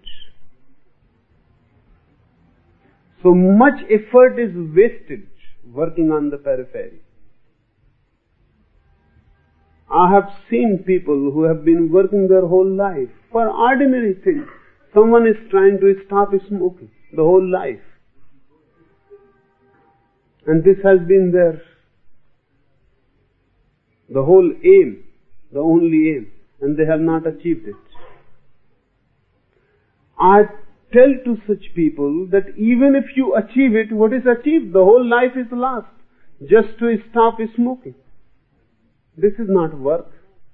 A: So much effort is wasted working on the periphery. I have seen people who have been working their whole life for ordinary things. Someone is trying to stop smoking the whole life. And this has been the whole aim, the only aim, and they have not achieved it. I tell to such people that even if you achieve it, what is achieved? The whole life is lost just to stop smoking. This is not work.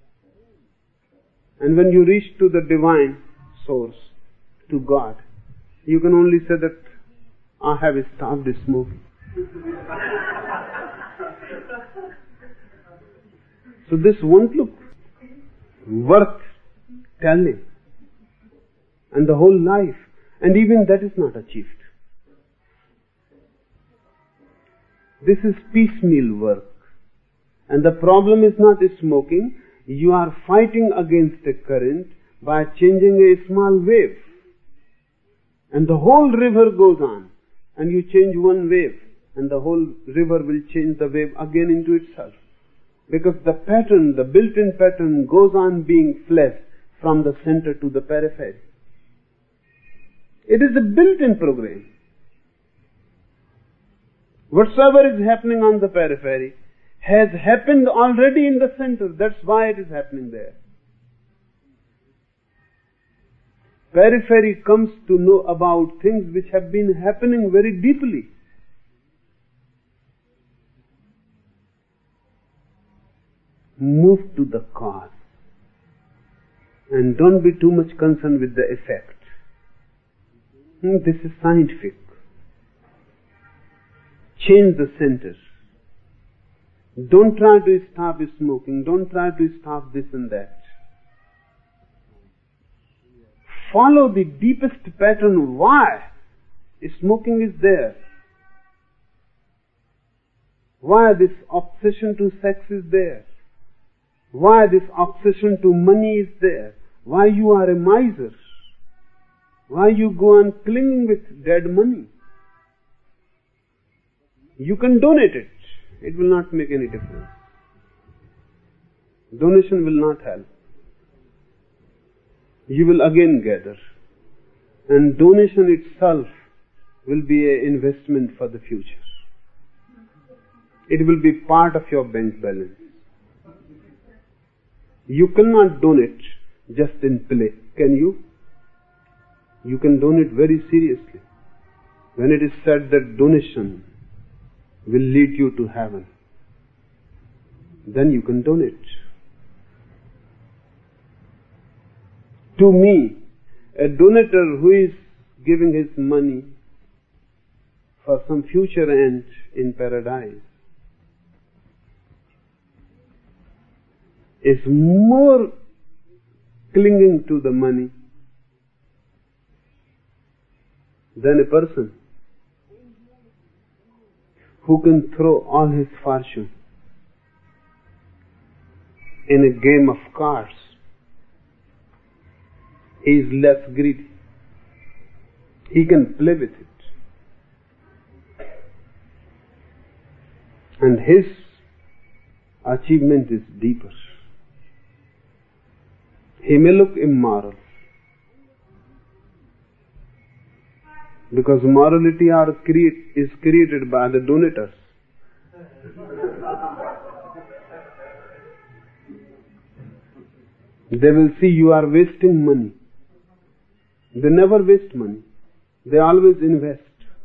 A: And when you reach to the divine source, to God, you can only say that I have stopped smoking. So this won't look worth telling. And the whole life. And even that is not achieved. This is piecemeal work. And the problem is not smoking. You are fighting against a current by changing a small wave. And the whole river goes on. And you change one wave. And the whole river will change the wave again into itself. Because the pattern, the built-in pattern goes on being fleshed from the center to the periphery. It is a built-in program. Whatsoever is happening on the periphery has happened already in the center. That's why it is happening there. Periphery comes to know about things which have been happening very deeply. Move to the cause. And don't be too much concerned with the effect. This is scientific. Change the center. Don't try to stop smoking. Don't try to stop this and that. Follow the deepest pattern. Why smoking is there? Why this obsession to sex is there? Why this obsession to money is there? Why you are a miser? Why you go on clinging with dead money? You can donate it. It will not make any difference. Donation will not help. You will again gather. And donation itself will be an investment for the future. It will be part of your bank balance. You cannot donate just in play, can you? You can donate very seriously. When it is said that donation will lead you to heaven, then you can donate. To me, a donator who is giving his money for some future end in paradise is more clinging to the money than a person who can throw all his fortune in a game of cards. He is less greedy. He can play with it. And his achievement is deeper. He may look immoral, because morality is created by the donators. They will see you are wasting money. They never waste money. They always invest.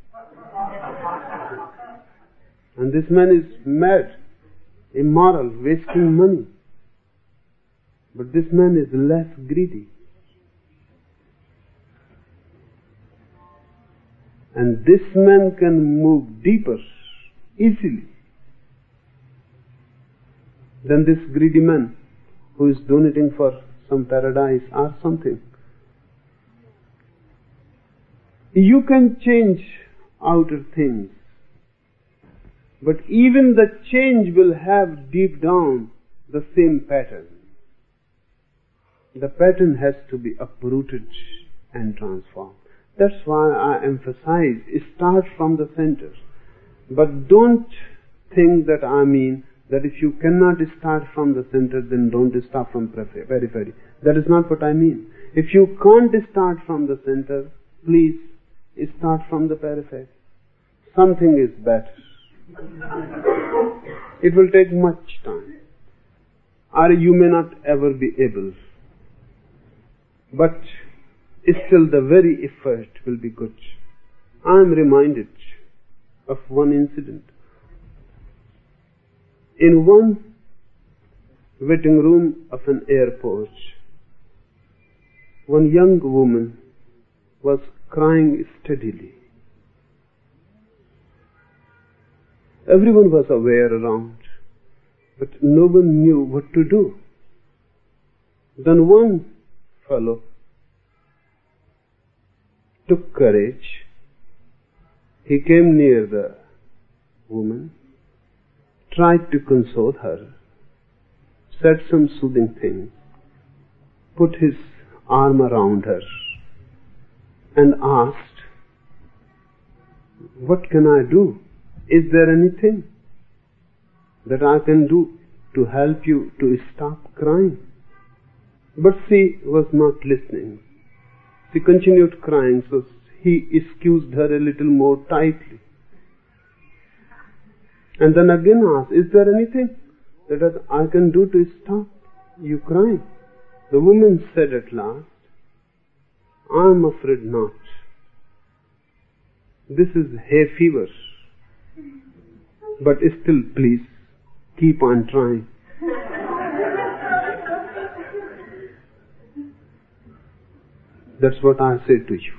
A: And this man is mad, immoral, wasting money. But this man is less greedy. And this man can move deeper, easily. than this greedy man who is donating for some paradise or something. You can change outer things, but even the change will have deep down the same pattern. The pattern has to be uprooted and transformed. That's why I emphasize, start from the center. But don't think that I mean that if you cannot start from the center, then don't start from periphery. That is not what I mean. If you can't start from the center, please start from the periphery. Something is better. It will take much time, or you may not ever be able. But still the very effort will be good. I am reminded of one incident. In one waiting room of an airport, one young woman was crying steadily. Everyone was aware around, but no one knew what to do. Then one fellow took courage. He came near the woman, tried to console her, said some soothing things, put his arm around her, and asked, "What can I do? Is there anything that I can do to help you to stop crying?" But she was not listening. She continued crying, so he squeezed her a little more tightly. And then again asked, "Is there anything that I can do to stop you crying?" The woman said at last, "I am afraid not. This is hay fever. But still, please, keep on trying." That's what I say to you.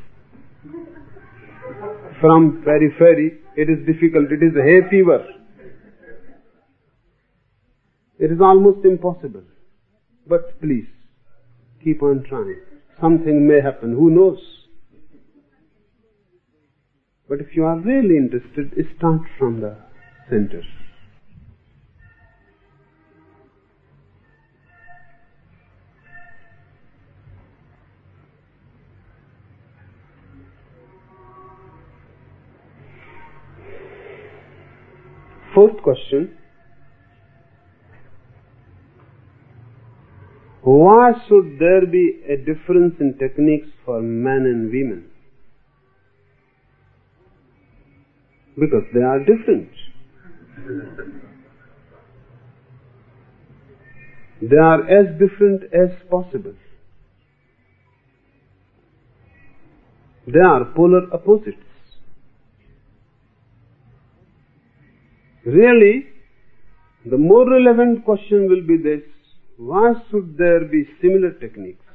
A: From periphery, it is difficult. It is hay fever. It is almost impossible. But please, keep on trying. Something may happen. Who knows? But if you are really interested, start from the center. Fourth question. Why should there be a difference in techniques for men and women? Because they are different. They are as different as possible. They are polar opposites. Really, the more relevant question will be this: why should there be similar techniques?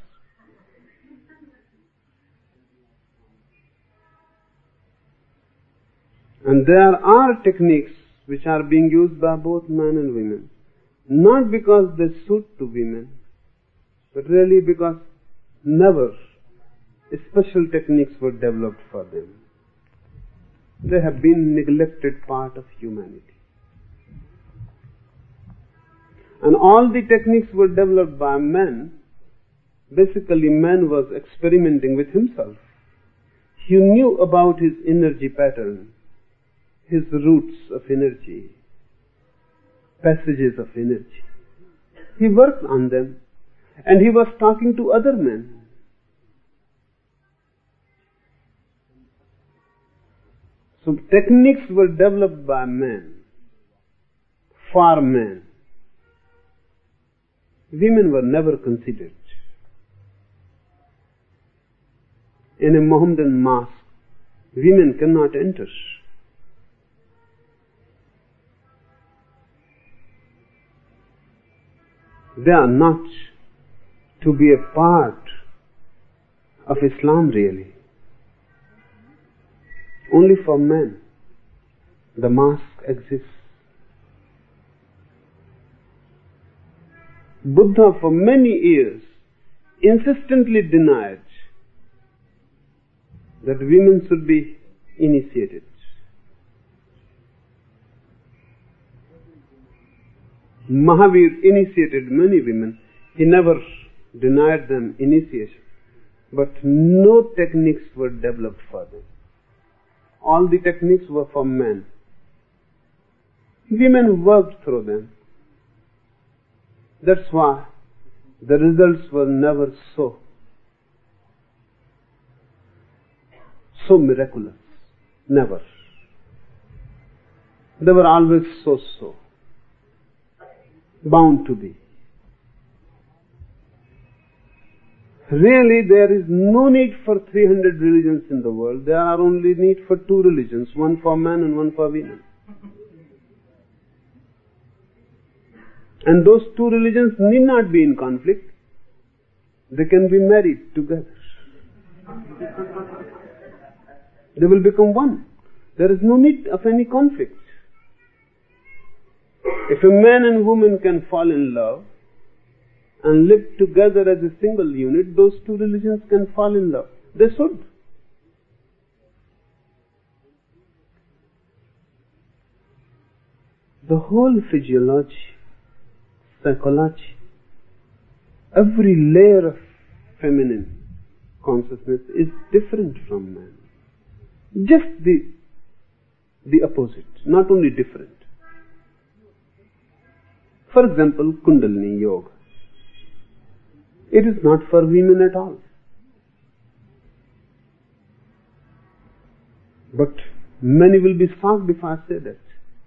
A: And there are techniques which are being used by both men and women, not because they suit to women, but really because never special techniques were developed for them. They have been neglected part of humanity. And all the techniques were developed by men. Basically, man was experimenting with himself. He knew about his energy pattern, his roots of energy, passages of energy. He worked on them, and he was talking to other men. So techniques were developed by men, for men. Women were never considered. In a Mohammedan mosque, women cannot enter. They are not to be a part of Islam really. Only for men the mosque exists. Buddha for many years insistently denied that women should be initiated. Mahavir initiated many women. He never denied them initiation. But no techniques were developed for them. All the techniques were for men. Women worked through them. That's why the results were never so miraculous. Never. They were always so. Bound to be. Really, there is no need for 300 religions in the world. There are only need for 2 religions, one for men and one for women. And those 2 religions need not be in conflict. They can be married together. They will become one. There is no need of any conflict. If a man and woman can fall in love and live together as a single unit, those 2 religions can fall in love. They should. The whole physiology, psychology, every layer of feminine consciousness is different from man. Just the opposite, not only different. For example, Kundalini Yoga. It is not for women at all. But many will be shocked if I say that.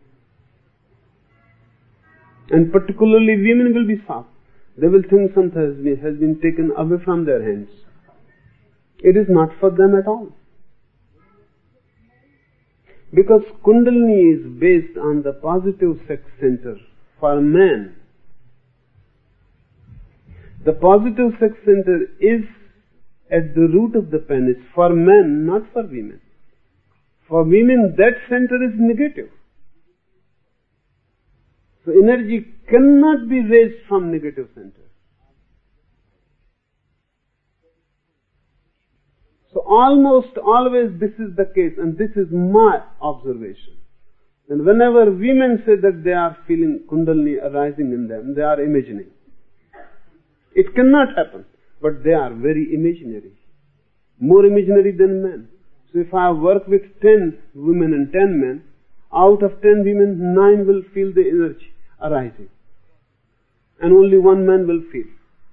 A: And particularly women will be shocked. They will think something has been taken away from their hands. It is not for them at all. Because Kundalini is based on the positive sex center for men. The positive sex center is at the root of the penis for men, not for women. For women, that center is negative. So energy cannot be raised from negative center. So almost always this is the case, and this is my observation. And whenever women say that they are feeling Kundalini arising in them, they are imagining. It cannot happen, but they are very imaginary. More imaginary than men. So if I work with 10 women and 10 men, out of 10 women, 9 will feel the energy arising. And only 1 man will feel.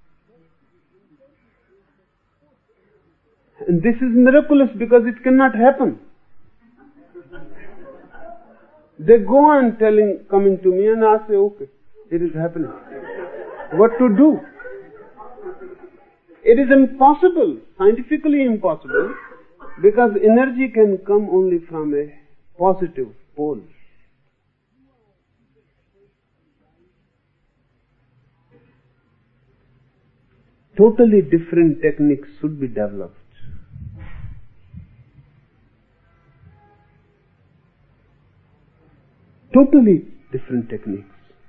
A: And this is miraculous because it cannot happen. They go on coming to me, and I say, okay, it is happening. What to do? It is impossible, scientifically impossible, because energy can come only from a positive pole. Totally different techniques should be developed. Totally different techniques.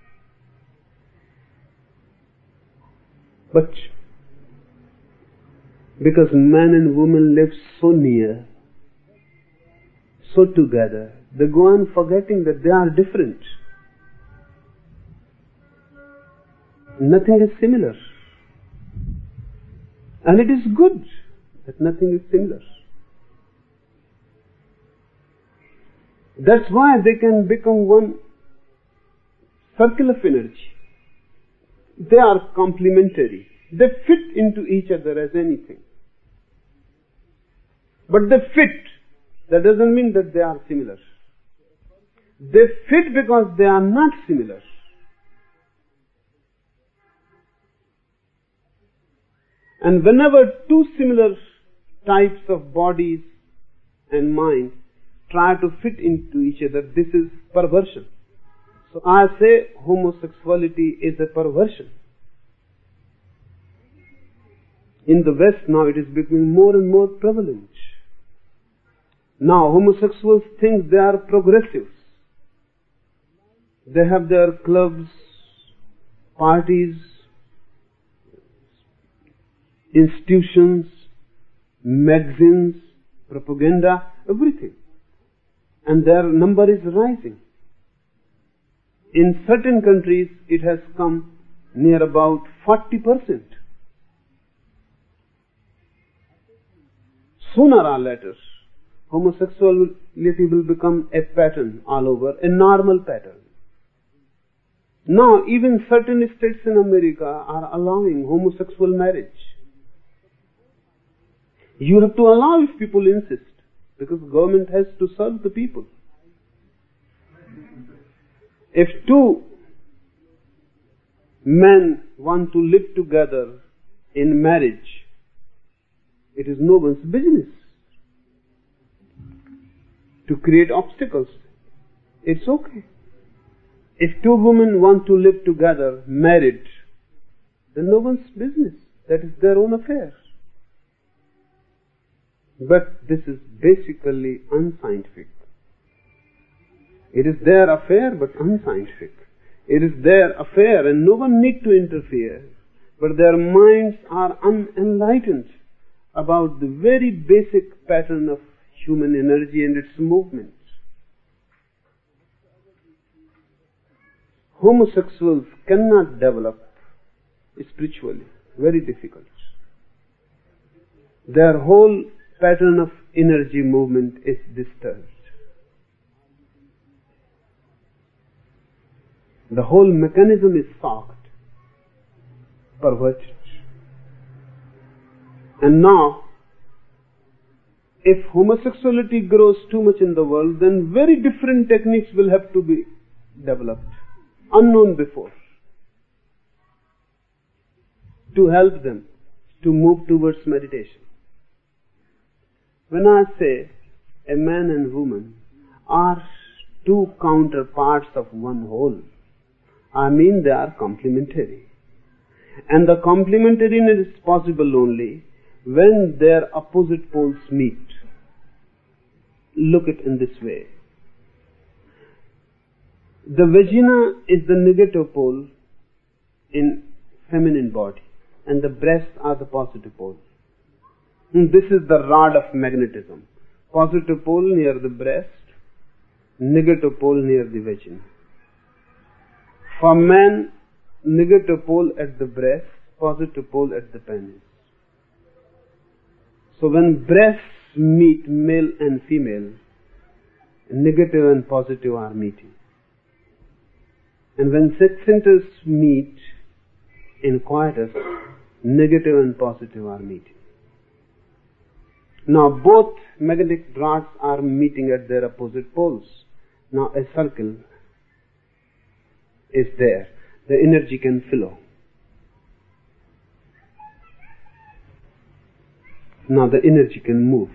A: But because man and woman live so near, so together, they go on forgetting that they are different. Nothing is similar. And it is good that nothing is similar. That's why they can become one circle of energy. They are complementary. They fit into each other as anything. But they fit. That doesn't mean that they are similar. They fit because they are not similar. And whenever 2 similar types of bodies and mind try to fit into each other, this is perversion. So I say homosexuality is a perversion. In the West now it is becoming more and more prevalent. Now homosexuals think they are progressives. They have their clubs, parties, institutions, magazines, propaganda, everything. And their number is rising. In certain countries, it has come near about 40%. Sooner or later, homosexuality will become a pattern all over, a normal pattern. Now, even certain states in America are allowing homosexual marriage. You have to allow if people insist, because government has to serve the people. If two men want to live together in marriage, it is no one's business to create obstacles. It's okay. If two women want to live together, married, then no one's business. That is their own affair. But this is basically unscientific. It is their affair, but unscientific. It is their affair and no one need to interfere. But their minds are unenlightened about the very basic pattern of human energy and its movements. Homosexuals cannot develop spiritually. Very difficult. Their whole pattern of energy movement is disturbed. The whole mechanism is socked, perverted. And now, if homosexuality grows too much in the world, then very different techniques will have to be developed, unknown before, to help them to move towards meditation. When I say a man and woman are two counterparts of one whole, I mean they are complementary. And the complementariness is possible only when their opposite poles meet. Look at it in this way. The vagina is the negative pole in feminine body, and the breasts are the positive pole. And this is the rod of magnetism. Positive pole near the breast, negative pole near the vagina. For man, negative pole at the breast, positive pole at the penis. So when breasts meet, male and female, negative and positive are meeting. And when sex centers meet in coitus, negative and positive are meeting. Now both magnetic rods are meeting at their opposite poles. Now a circle is there. The energy can flow. Now the energy can move.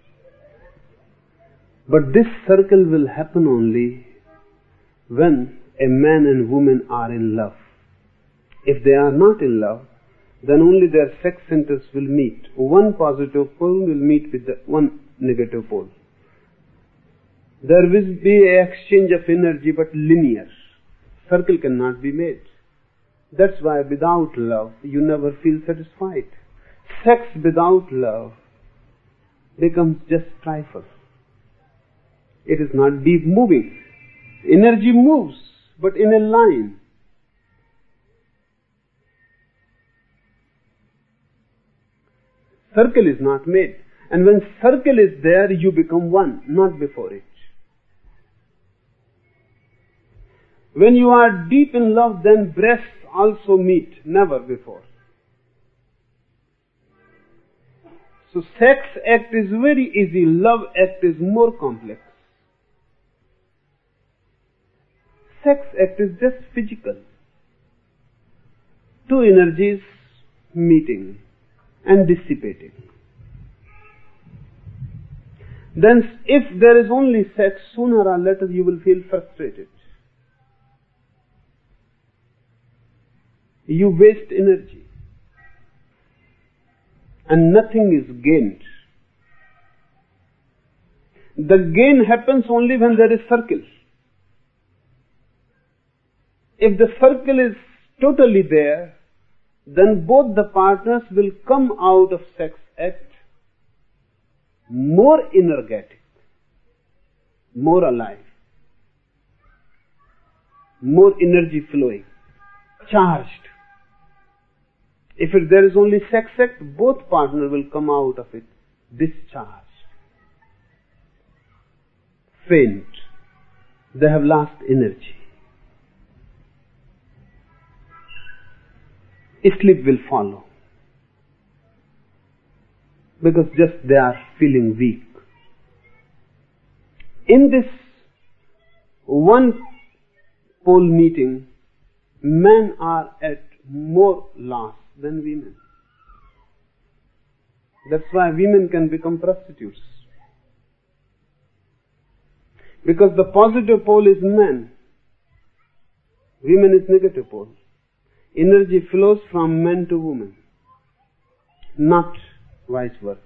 A: But this circle will happen only when a man and woman are in love. If they are not in love, then only their sex centers will meet. One positive pole will meet with the one negative pole. There will be an exchange of energy, but linear. Circle cannot be made. That's why without love, you never feel satisfied. Sex without love becomes just trifle. It is not deep moving. Energy moves, but in a line. Circle is not made. And when circle is there, you become one, not before it. When you are deep in love, then breasts also meet, never before. So sex act is very easy, love act is more complex. Sex act is just physical. Two energies meeting and dissipating. Then if there is only sex, sooner or later you will feel frustrated. You waste energy. And nothing is gained. The gain happens only when there is circle. If the circle is totally there, then both the partners will come out of sex act more energetic, more alive, more energy flowing, charged. If there is only sex act, both partners will come out of it discharged, faint. They have lost energy. Sleep will follow, because just they are feeling weak. In this one pole meeting, men are at more loss than women. That's why women can become prostitutes. Because the positive pole is men, women is negative pole. Energy flows from men to women, not vice versa.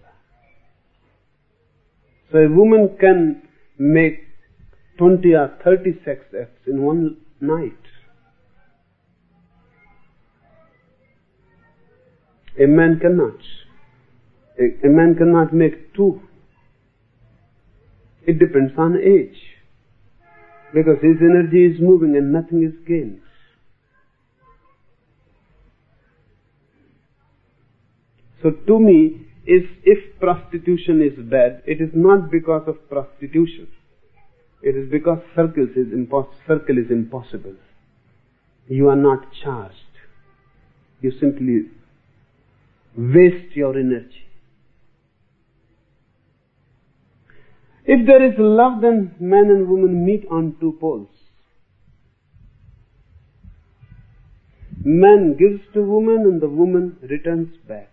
A: So a woman can make 20 or 30 sex acts in one night. A man cannot. A man cannot make 2. It depends on age, because his energy is moving and nothing is gained. So to me, if prostitution is bad, it is not because of prostitution. It is because circle is impossible. You are not charged. You simply waste your energy. If there is love, then man and woman meet on 2 poles. Man gives to woman and the woman returns back.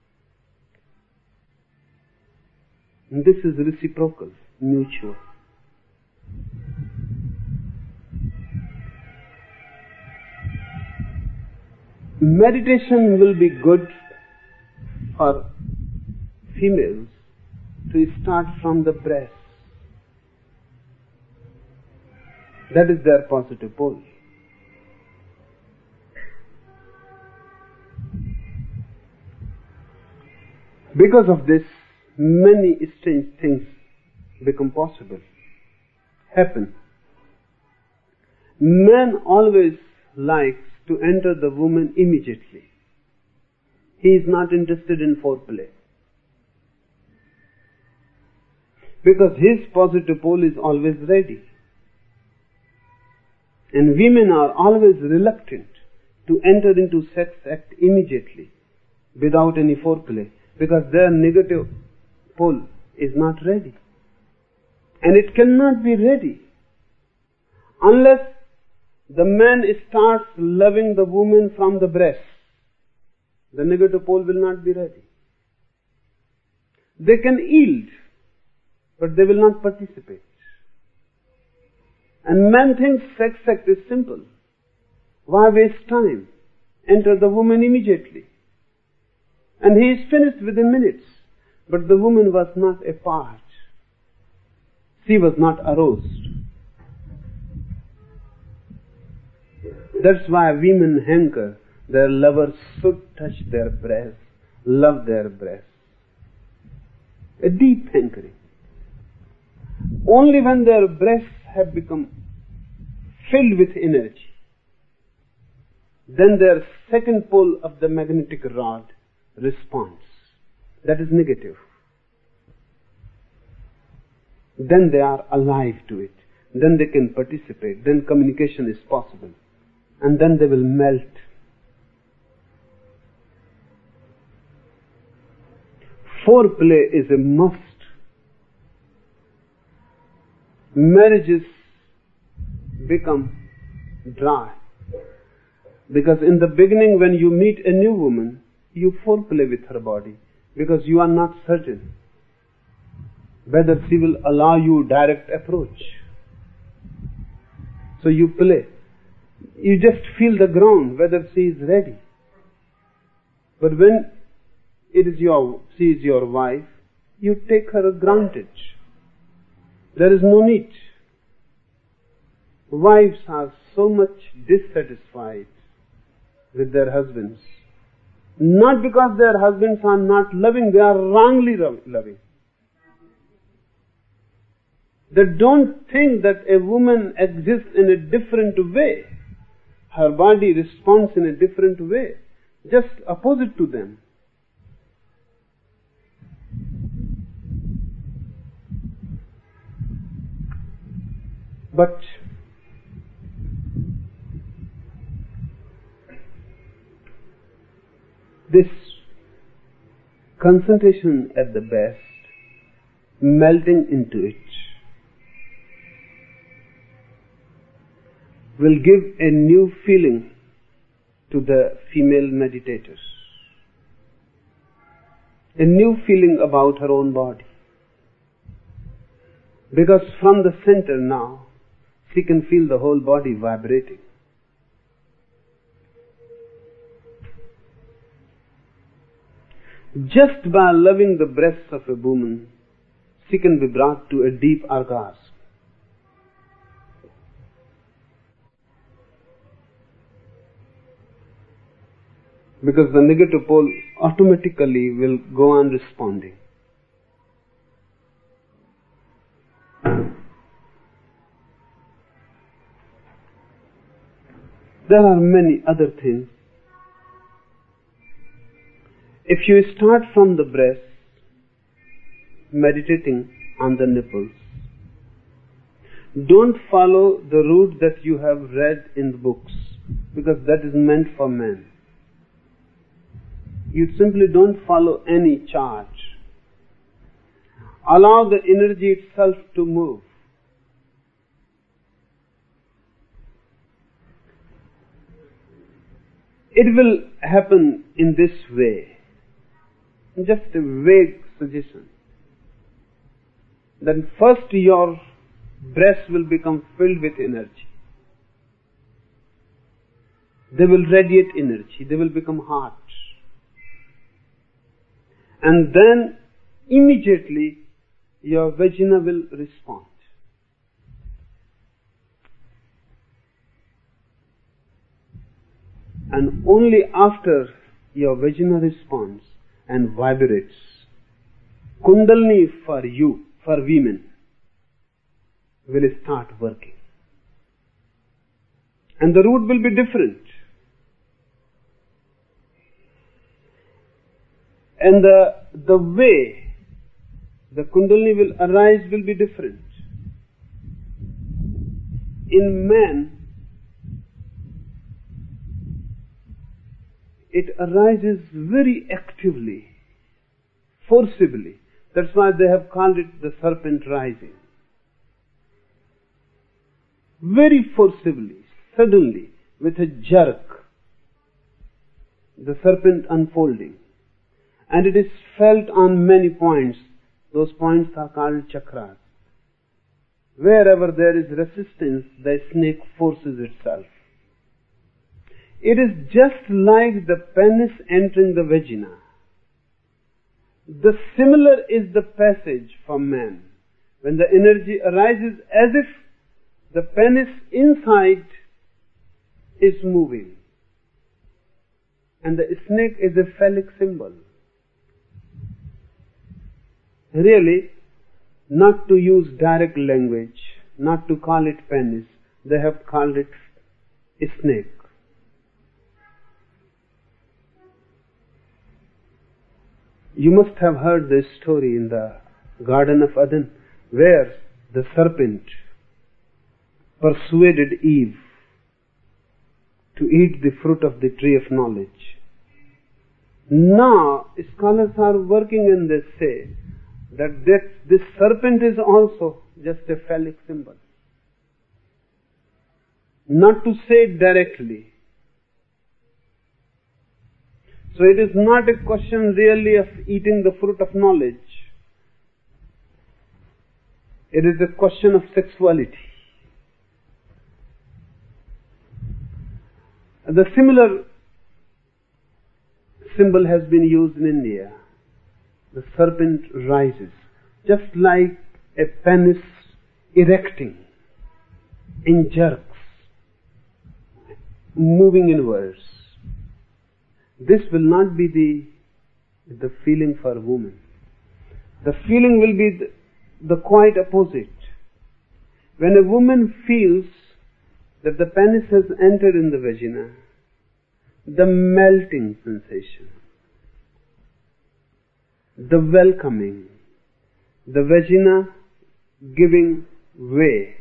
A: And this is reciprocal, mutual. Meditation will be good for females to start from the breast. That is their positive pole. Because of this, many strange things become possible, happen. Man always likes to enter the woman immediately. He is not interested in foreplay, because his positive pole is always ready. And women are always reluctant to enter into sex act immediately without any foreplay, because their negative pole is not ready. And it cannot be ready unless the man starts loving the woman from the breast. The negative pole will not be ready. They can yield, but they will not participate. And man thinks sex act is simple. Why waste time? Enter the woman immediately. And he is finished within minutes. But the woman was not a part. She was not aroused. That's why women hanker. Their lovers should touch their breasts, love their breasts. A deep hankering. Only when their breasts have become filled with energy, then their second pole of the magnetic rod responds. That is negative. Then they are alive to it. Then they can participate. Then communication is possible. And then they will melt. Foreplay is a must. Marriages become dry. Because in the beginning, when you meet a new woman, you foreplay with her body, because you are not certain whether she will allow you direct approach. So you play. You just feel the ground, whether she is ready. But when she is your wife, you take her granted. There is no need. Wives are so much dissatisfied with their husbands Not because their husbands are not loving, they are wrongly loving. They don't think that a woman exists in a different way. Her body responds in a different way, just opposite to them. But this concentration at the best, melting into it, will give a new feeling to the female meditators. A new feeling about her own body. Because from the center now, she can feel the whole body vibrating. Just by loving the breasts of a woman, she can be brought to a deep orgasm. Because the negative pole automatically will go on responding. There are many other things. If you start from the breast, meditating on the nipples, don't follow the route that you have read in the books, because that is meant for men. You simply don't follow any charge. Allow the energy itself to move. It will happen in this way. Just a vague suggestion. Then first your breasts will become filled with energy. They will radiate energy. They will become hot. And then immediately your vagina will respond. And only after your vagina responds and vibrates, Kundalini for you, for women, will start working. And the route will be different. And the way the Kundalini will arise will be different. In men, it arises very actively, forcibly. That's why they have called it the serpent rising. Very forcibly, suddenly, with a jerk, the serpent unfolding. And it is felt on many points. Those points are called chakras. Wherever there is resistance, the snake forces itself. It is just like the penis entering the vagina. The similar is the passage for man. When the energy arises as if the penis inside is moving. And the snake is a phallic symbol. Really, not to use direct language, not to call it penis, they have called it a snake. You must have heard this story in the Garden of Eden, where the serpent persuaded Eve to eat the fruit of the tree of knowledge. Now, scholars are working and they say that this serpent is also just a phallic symbol. Not to say it directly. So it is not a question really of eating the fruit of knowledge. It is a question of sexuality. The similar symbol has been used in India. The serpent rises, just like a penis erecting in jerks, moving inwards. This will not be the feeling for a woman. The feeling will be the quite opposite. When a woman feels that the penis has entered in the vagina, the melting sensation, the welcoming, the vagina giving way,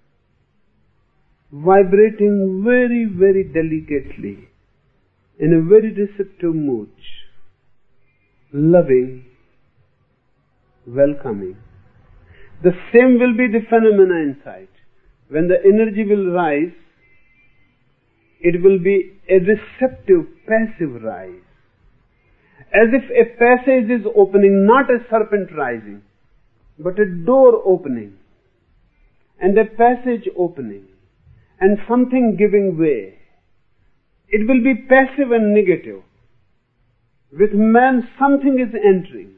A: vibrating very, very delicately, in a very receptive mood, loving, welcoming. The same will be the phenomena inside. When the energy will rise, it will be a receptive, passive rise. As if a passage is opening, not a serpent rising, but a door opening, and a passage opening, and something giving way. It will be passive and negative. With men, something is entering.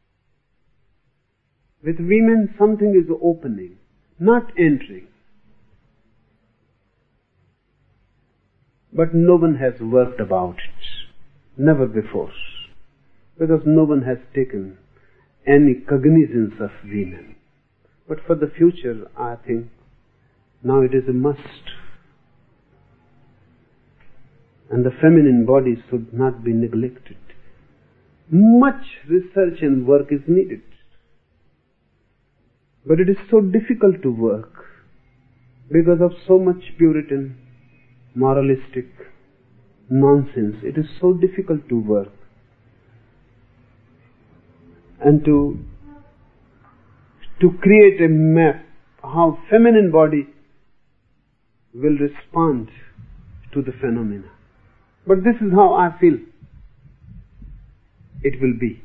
A: With women, something is opening, not entering. But no one has worked about it, never before, because no one has taken any cognizance of women. But for the future, I think, now it is a must. And the feminine body should not be neglected. Much research and work is needed. But it is so difficult to work because of so much Puritan, moralistic nonsense. It is so difficult to work. And to create a map how feminine body will respond to the phenomena. But this is how I feel it will be.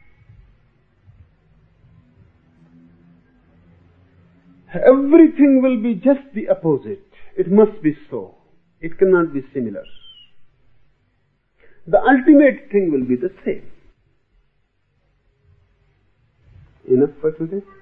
A: Everything will be just the opposite. It must be so. It cannot be similar. The ultimate thing will be the same. Enough for today?